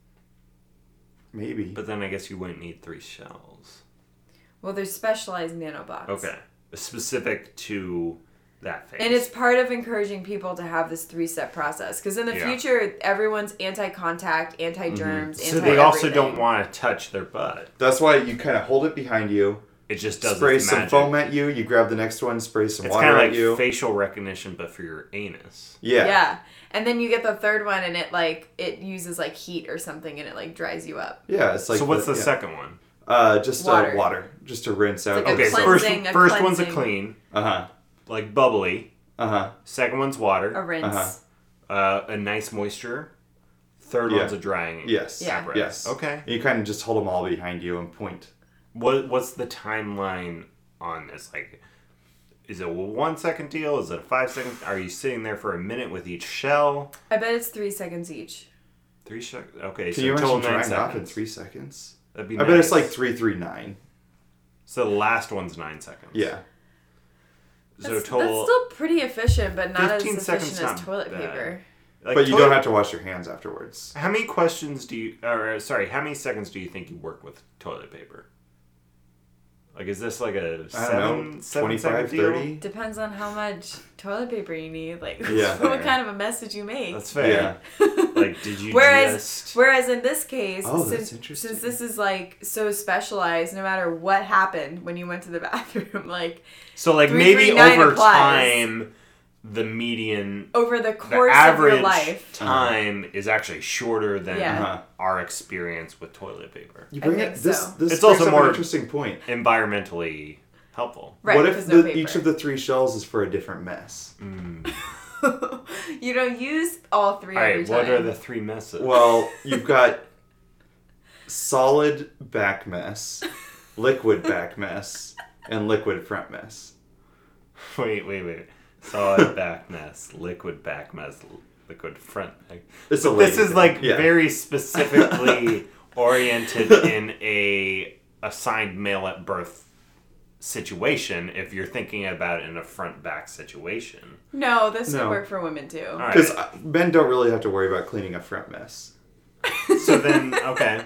Maybe. But then I guess you wouldn't need three shells. Well, there's specialized nanobots. Okay, specific to that phase. And it's part of encouraging people to have this three-step process. Because in the Yeah. future, everyone's anti-contact, anti-germs, so they also don't anti-everything. want to touch their butt. That's why you kind of hold it behind you, It just does spray its some magic. foam at you, you grab the next one, spray some It's water kind of at like you. facial recognition, but for your anus. yeah. Yeah. And then you get the third one, and it like it uses like heat or something, and it like dries you up. Yeah, it's like so what's the, yeah. second one? Uh, just Water. water. Uh, water. Just to rinse out. like a Okay, so cleansing, first a first one's a cleansing. clean, Uh-huh. like bubbly. Uh-huh. Second one's water, A rinse. Uh-huh. uh, a nice moisture. Third Yeah. one's a drying. Yes. Yeah. apparatus. Yes. Okay. And you kind of just hold them all behind you and point. What what's the timeline on this? Like, is it a one second deal? Is it a five second? Are you sitting there for a minute with each shell? I bet it's three seconds each. Three seconds. Okay, Can so you total imagine nine drying off in seconds. three seconds? That'd be I bet it's nice. like three three nine. So the last one's nine seconds. Yeah. So That's, total. that's still pretty efficient, but not as fifteen seconds efficient as not toilet bad. paper. like, But you toilet- don't have to wash your hands afterwards. How many questions do you? Or uh, sorry, how many seconds do you think you work with toilet paper? Like, is this like a I seven, don't know, seven twenty-five, second deal? thirty? Depends on how much toilet paper you need. Like, Yeah. what kind of a mess did you make? That's fair. Yeah. Like, did you Whereas, just? whereas in this case, Oh, that's since, interesting. since this is like so specialized, no matter what happened when you went to the bathroom, like So like three, maybe three, nine over applies. time, the median, over the the course of average your life, time is actually shorter than Yeah. Uh-huh. our experience with toilet paper. You I bring think it, this, so. this It's brings also up more- an interesting point. Environmentally helpful. right? what if because no the, paper. each of the three shells is for a different mess? Mm. you don't use all three All every right, time. what are the three messes? Well, you've got solid back mess, liquid back mess, and liquid front mess. Wait, wait, wait. Solid back mess, liquid back mess, liquid front. It's a But this lady is thing. like Yeah. very specifically oriented in a assigned male at birth situation. If you're thinking about it in a front back situation, No, this No. would work for women too. all right. Because men don't really have to worry about cleaning a front mess. So then, okay.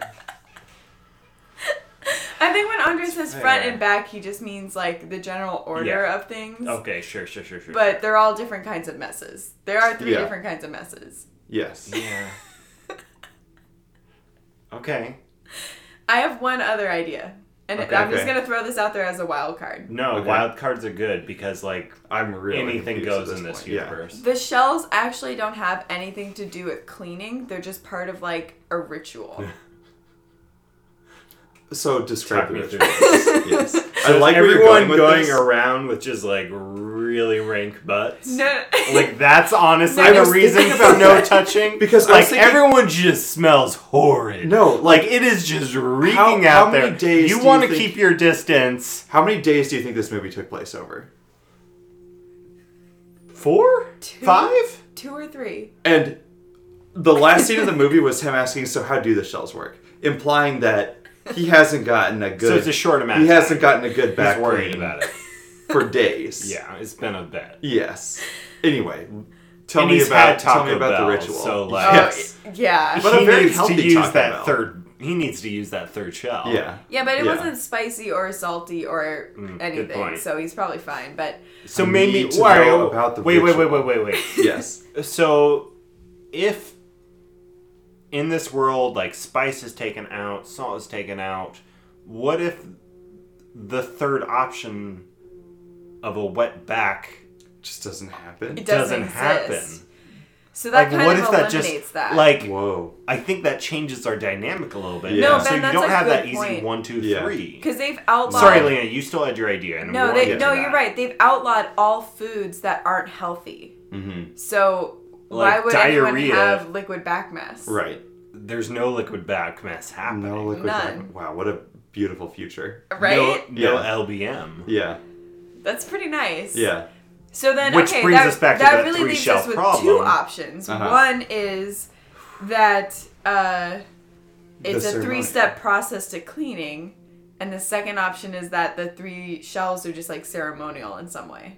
I think when Andre says front fair. and back, he just means like the general order Yeah. of things. Okay, sure, sure, sure, sure. But they're all different kinds of messes. There are three Yeah. different kinds of messes. Yes. yeah. Okay. I have one other idea. And Okay. I'm just Okay. going to throw this out there as a wild card. No, Okay. wild cards are good because like I'm really anything confused goes at in this point. Yeah. universe. The shells actually don't have anything to do with cleaning. They're just part of like a ritual. So describe Talk the me ritual. through Yes. So I like where you're everyone going with going this. around with just like really rank butts. No. Like, that's honestly I the was reason thinking for about no that. touching. Because I was like, thinking- everyone just smells horrid. No, Like, it is just reeking How- out how there. many days you do want to you think- keep your distance. How many days do you think this movie took place over? Four? Two. Five? Two or three. And the last scene of the movie was him asking, so how do the shells work? Implying that he hasn't gotten a good... So it's a short amount He of time. hasn't gotten a good back He's worried pain about it. for days. Yeah, it's been a bit. Yes. Anyway, tell And me he's about had tell me Taco about Bell, the ritual. so, like- yes. Oh, yeah. But he a very needs to healthy use Taco that Bell. third. He needs to use that third shell. Yeah. Yeah, but it Yeah. wasn't spicy or salty or Mm, good anything, point. so he's probably fine. But So I maybe need to why- know about the wait, wait, wait, ritual. wait, wait, wait. Yes. So, if in this world, like, spice is taken out, salt is taken out, what if the third option of a wet back Just doesn't happen. It doesn't doesn't happen? exist. so that Like, kind what of if that eliminates just, that. like, Whoa. I think that changes our dynamic a little bit. Yeah. No, so Ben, you that's don't a have that good easy point. one, two, Yeah. three. because they've outlawed. Sorry, Lena, you still had your idea. And No, we'll they get to no, that. you're right. They've outlawed all foods that aren't healthy. Mm-hmm. So why Like would diarrhea. anyone have liquid back mess? Right. There's no liquid back mess happening. No liquid None. back- Wow, what a beautiful future. Right? No, no Yeah. L B M. Yeah. That's pretty nice. Yeah. So then, Which okay, brings that, us back to that the really three leaves shell us with problem. two options. Uh-huh. One is that uh, it's The a ceremony. three-step process to cleaning, and the second option is that the three shells are just like ceremonial in some way.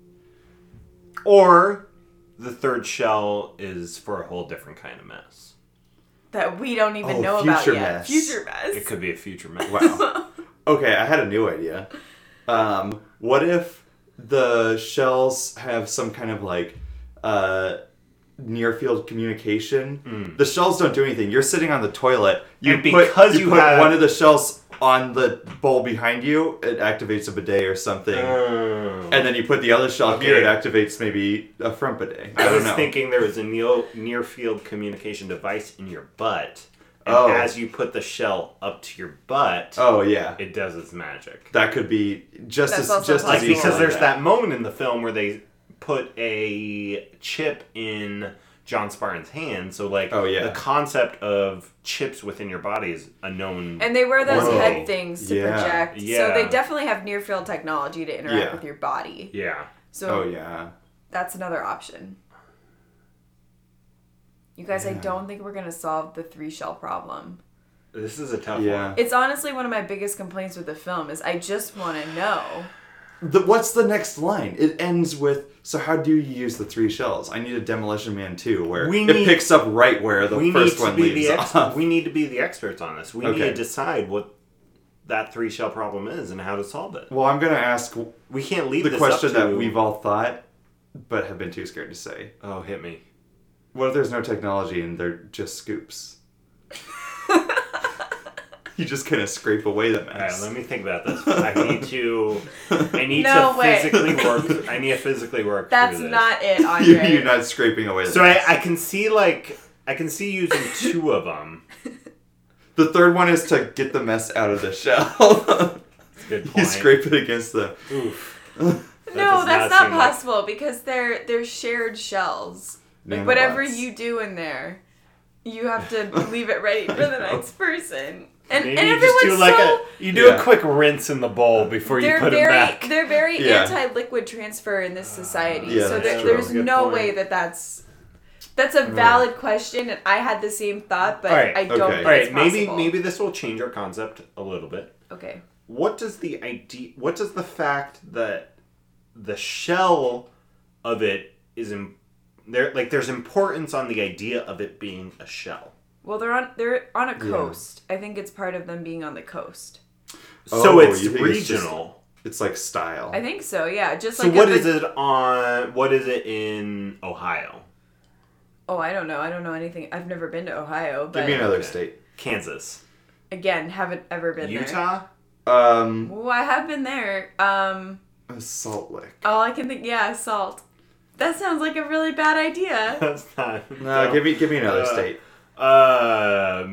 Or the third shell is for a whole different kind of mess. That we don't even Oh, know about future yet. mess. Future mess. It could be a future mess. Wow. Okay, I had a new idea. Um, what if the shells have some kind of like uh, near field communication? Mm. The shells don't do anything. You're sitting on the toilet. You And put, because you you put have- one of the shells on the bowl behind you, it activates a bidet or something. Oh. And then you put the other shell Okay. here, it activates maybe a front bidet. I, I don't was know. thinking there was a near, near field communication device in your butt. And Oh. as you put the shell up to your butt, Oh yeah, it does its magic. that could be just That's as also just possible. Like, as easy because as there's that moment in the film where they put a chip in John Spartan's hand. So, like, Oh, yeah. the concept of chips within your body is a known... And they wear those Whoa. head things to Yeah. project. So Yeah. they definitely have near field technology to interact Yeah. with your body. Yeah. So Oh yeah. that's another option. You guys, I Yeah. don't think we're going to solve the three shell problem. This is a tough Yeah. one. It's honestly one of my biggest complaints with the film is I just want to know. The, what's the next line? It ends with, so how do you use the three shells? I need a Demolition Man two, where We it need- picks up right where the we need first to one be leaves the ex- off. We need to be the experts on this. We need Okay. to decide what that three shell problem is and how to solve it. Well, I'm going to ask We can't leave the this question up to... that we've all thought, but have been too scared to say. Oh, hit me. What if there's no technology and they're just scoops? You just kind of scrape away the All right, mess. let me think about this. I need to. I need No to way. physically work. I need to physically work. That's through this. not it, You- Andre. You're not scraping away the So I, mess. I can see like I can see using two of them. The third one is to get the mess out of the shell. That's a good point. You scrape it against the... Oof. no, does that's not not seem like- possible because they're they're shared shells. Like whatever Nanobots. you do in there, you have to leave it ready for the next person. And, Maybe and you everyone's just do like so a you do Yeah. a quick rinse in the bowl before you they're put very it back. they're very Yeah. anti-liquid transfer in this society. Yeah, so that's there, true. there's Good no point. way that that's that's a valid question, and I had the same thought, but All right. I don't Okay. think All right, it's maybe possible. maybe this will change our concept a little bit. Okay. What does the idea? What does the fact that the shell of it is in there? Like, there's importance on the idea of it being a shell. Well, they're on they're on a coast. I think it's part of them being on the coast. So Oh, it's you think it's just- regional. It's like style. I think so. Yeah, just So like what a, is it on? What is it in Ohio? Oh, I don't know. I don't know anything. I've never been to Ohio, but Give me another Okay. state. Kansas, again, haven't ever been there. Utah. Um, Oh, I have been there. Um, Salt Lake. all I can think, yeah, salt. That sounds like a really bad idea. That's not. No, give me give me another Uh, state. Uh,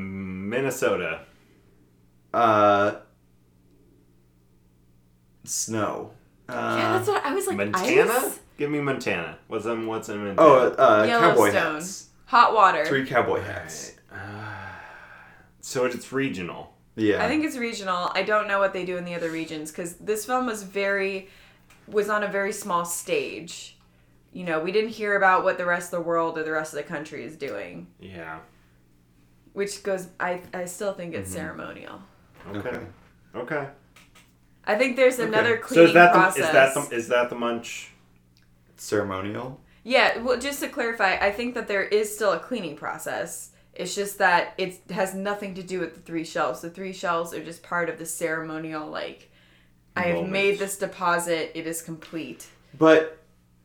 Minnesota. Uh, snow. Uh, yeah, that's what I was like. Montana? Ice? Give me Montana. What's in, what's in Montana? Oh, uh, cowboy Yellowstone. hats. Hot water. Three cowboy hats. Alright, uh, so it's regional. Yeah. I think it's regional. I don't know what they do in the other regions because this film was very was on a very small stage. You know, we didn't hear about what the rest of the world or the rest of the country is doing. Yeah. Which goes, I I still think it's Mm-hmm. ceremonial. Okay. Okay. Okay. I think there's Okay. another So cleaning is that process. the is that the is that the munch? ceremonial. Yeah, well, just to clarify, I think that there is still a cleaning process. It's just that it has nothing to do with the three shells. The three shells are just part of the ceremonial, like, I have Moment. made this deposit, it is complete. But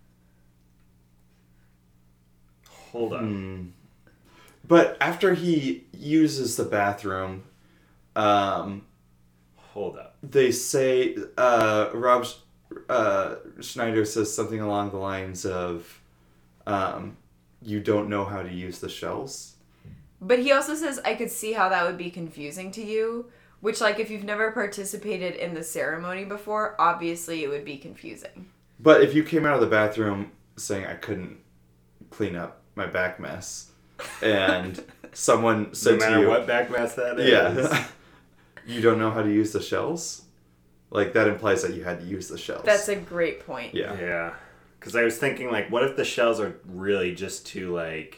Hold up. hmm. But after he uses the bathroom, um, Hold up. they say uh, Rob Sch- uh, Schneider says something along the lines of, um, "You don't know how to use the shells." But he also says, I could see how that would be confusing to you, which, like, if you've never participated in the ceremony before, obviously it would be confusing. But if you came out of the bathroom saying I couldn't clean up my back mess, and someone No said to matter you, what backmass that is. "Yeah, you don't know how to use the shells," like that implies that you had to use the shells. That's a great point. yeah. Yeah. Because I was thinking, like, what if the shells are really just to, like...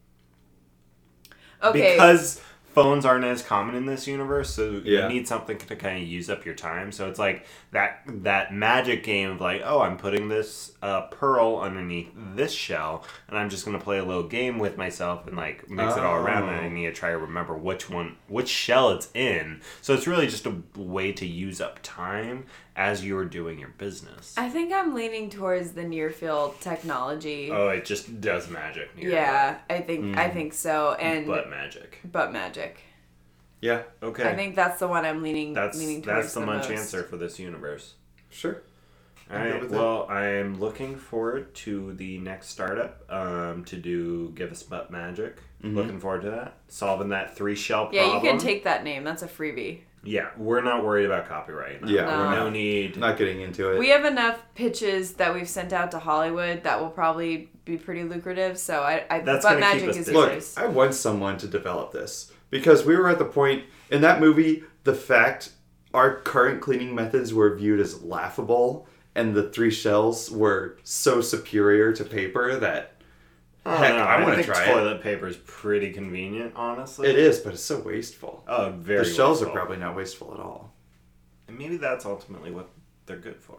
Okay. Because phones aren't as common in this universe, so Yeah. you need something to kind of use up your time. So it's like that that magic game of like, oh, I'm putting this uh, pearl underneath this shell, and I'm just gonna play a little game with myself and like mix it all around, and I Oh. need to try to remember which one, which shell it's in. So it's really just a way to use up time as you're doing your business. I think I'm leaning towards the near field technology. Oh, it just does magic. nearby. Yeah, I think I think so. And But magic. but magic. Yeah. Okay. I think that's the one I'm leaning that's leaning towards that's the, the munch most. answer for this universe. Sure. All I'm good right. with it. Well, I'm looking forward to the next startup um, to do Give Us Butt Magic. Mm-hmm. Looking forward to that. Solving that three shell Yeah, problem. you can take that name. That's a freebie. Yeah, we're not worried about copyright. Yeah, No. we're No not, need. not getting into it. We have enough pitches that we've sent out to Hollywood that will probably be pretty lucrative. So I, I That's but gonna keep magic us is busy. Look, yours. I want someone to develop this because we were at the point in that movie. The fact our current cleaning methods were viewed as laughable, and the three shells were so superior to paper that Oh, heck, no, I want to think try it. toilet paper is pretty convenient, honestly. It is, but it's so wasteful. Oh, very. the shells wasteful. are probably not wasteful at all. And maybe that's ultimately what they're good for.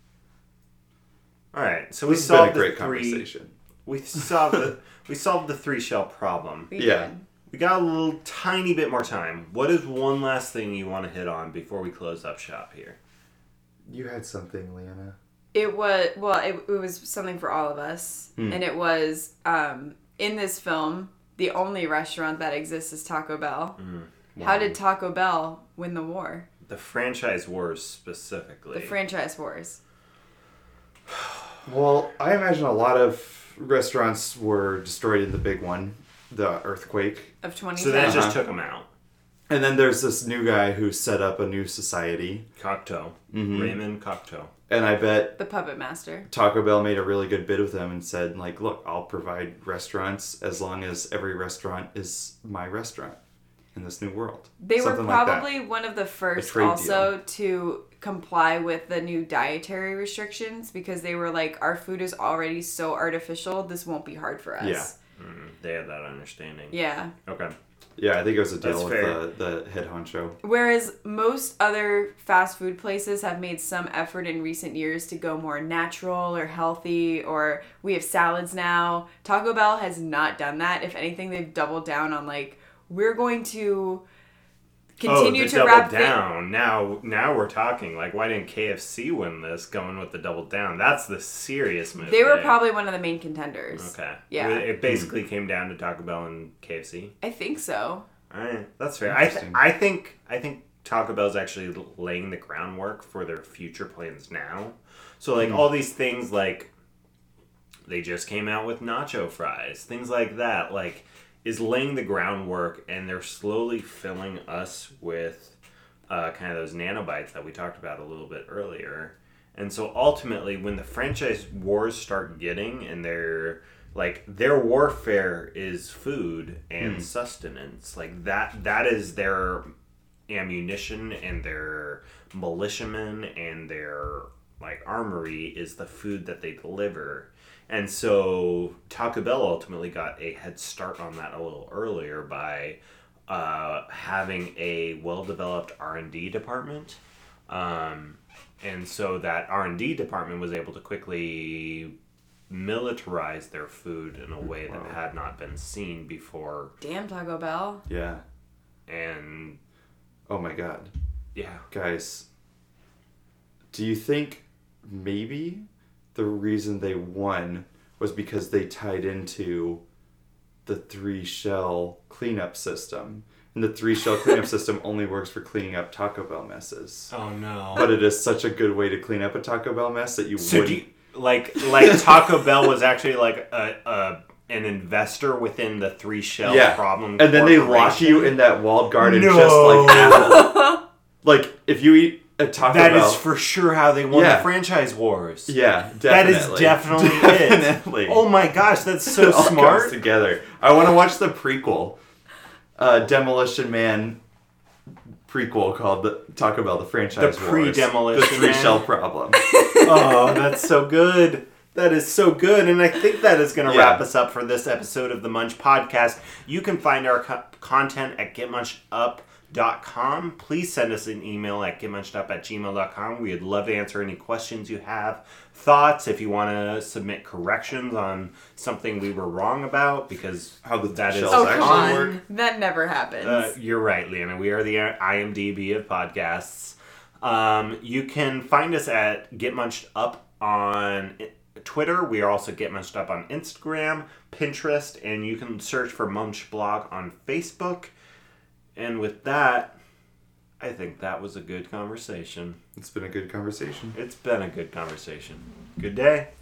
All right, so This we has been solved a great the three. conversation. We solved the we solved the three shell problem. We Yeah. did. We got a little tiny bit more time. What is one last thing you want to hit on before we close up shop here? You had something, Leanna. It was well. It, it was something for all of us, Hmm. and it was um, in this film. The only restaurant that exists is Taco Bell. How did Taco Bell win the war? The franchise wars specifically. The franchise wars. Well, I imagine a lot of restaurants were destroyed in the big one, the earthquake. Of twenty so ten. that just Uh-huh. took them out. And then there's this new guy who set up a new society. Cocteau. Mhm. Raymond Cocteau. And I bet The Puppet Master. Taco Bell made a really good bid with them and said, like, look, I'll provide restaurants as long as every restaurant is my restaurant in this new world. They Something were like that. probably one of the first trade also to comply with the new dietary restrictions because they were like, our food is already so artificial, this won't be hard for us. Yeah. Mm, they had that understanding. Yeah. Okay. Yeah, I think it was a deal That's with fair. the, the head honcho. Whereas most other fast food places have made some effort in recent years to go more natural or healthy, or we have salads now. Taco Bell has not done that. If anything, they've doubled down on like, we're going to continue oh, the to double wrap thi- down. Now, now we're talking. Like, why didn't K F C win this? Going with the double down. That's the serious move. They were there. probably one of the main contenders. Okay. Yeah. It it basically came down to Taco Bell and K F C. I think so. All right, that's fair. I, th- Interesting. I think I think Taco Bell's actually laying the groundwork for their future plans now. So like all these things, like they just came out with nacho fries, things like that, like is laying the groundwork, and they're slowly filling us with uh, kind of those nanobites that we talked about a little bit earlier. And so ultimately, when the franchise wars start getting, and they're like their warfare is food and mm. sustenance, like that that is their ammunition and their militiamen and their like armory is the food that they deliver. And so Taco Bell ultimately got a head start on that a little earlier by uh, having a well-developed R and D department. Um, and so that R and D department was able to quickly militarize their food in a way that wow. had not been seen before. Damn, Taco Bell. Yeah. And... Oh my god. Yeah. Guys, do you think maybe the reason they won was because they tied into the three shell cleanup system? And the three shell cleanup system only works for cleaning up Taco Bell messes. Oh no. But it is such a good way to clean up a Taco Bell mess that you so wouldn't... Do you, like, like Taco Bell was actually like a, a an investor within the three shell yeah. problem and then they lock you in that walled garden no. just like Apple. Like, if you eat a Taco that Bell... That is for sure how they won yeah. the franchise wars. Yeah, definitely. That is definitely, definitely. it. Oh my gosh, that's so it all smart. Comes together. I want to watch the prequel. Uh, Demolition Man prequel called the Taco Bell, the franchise The pre-Demolition Wars. The three Man. shell problem. Oh, that's so good. That is so good. And I think that is going to yeah. wrap us up for this episode of the Munch Podcast. You can find our co- content at get munched up dot com. Please send us an email at get munched up at gmail dot com. We'd love to answer any questions you have, thoughts, if you want to submit corrections on something we were wrong about, because how the that is oh, come on. work. That never happens. Uh, you're right, Leanna. We are the I M D B of podcasts. Um, you can find us at Get Munched Up on Twitter. We are also Get Munched Up on Instagram, Pinterest, and you can search for Munch Blog on Facebook. And with that, I think that was a good conversation. It's been a good conversation. It's been a good conversation. Good day.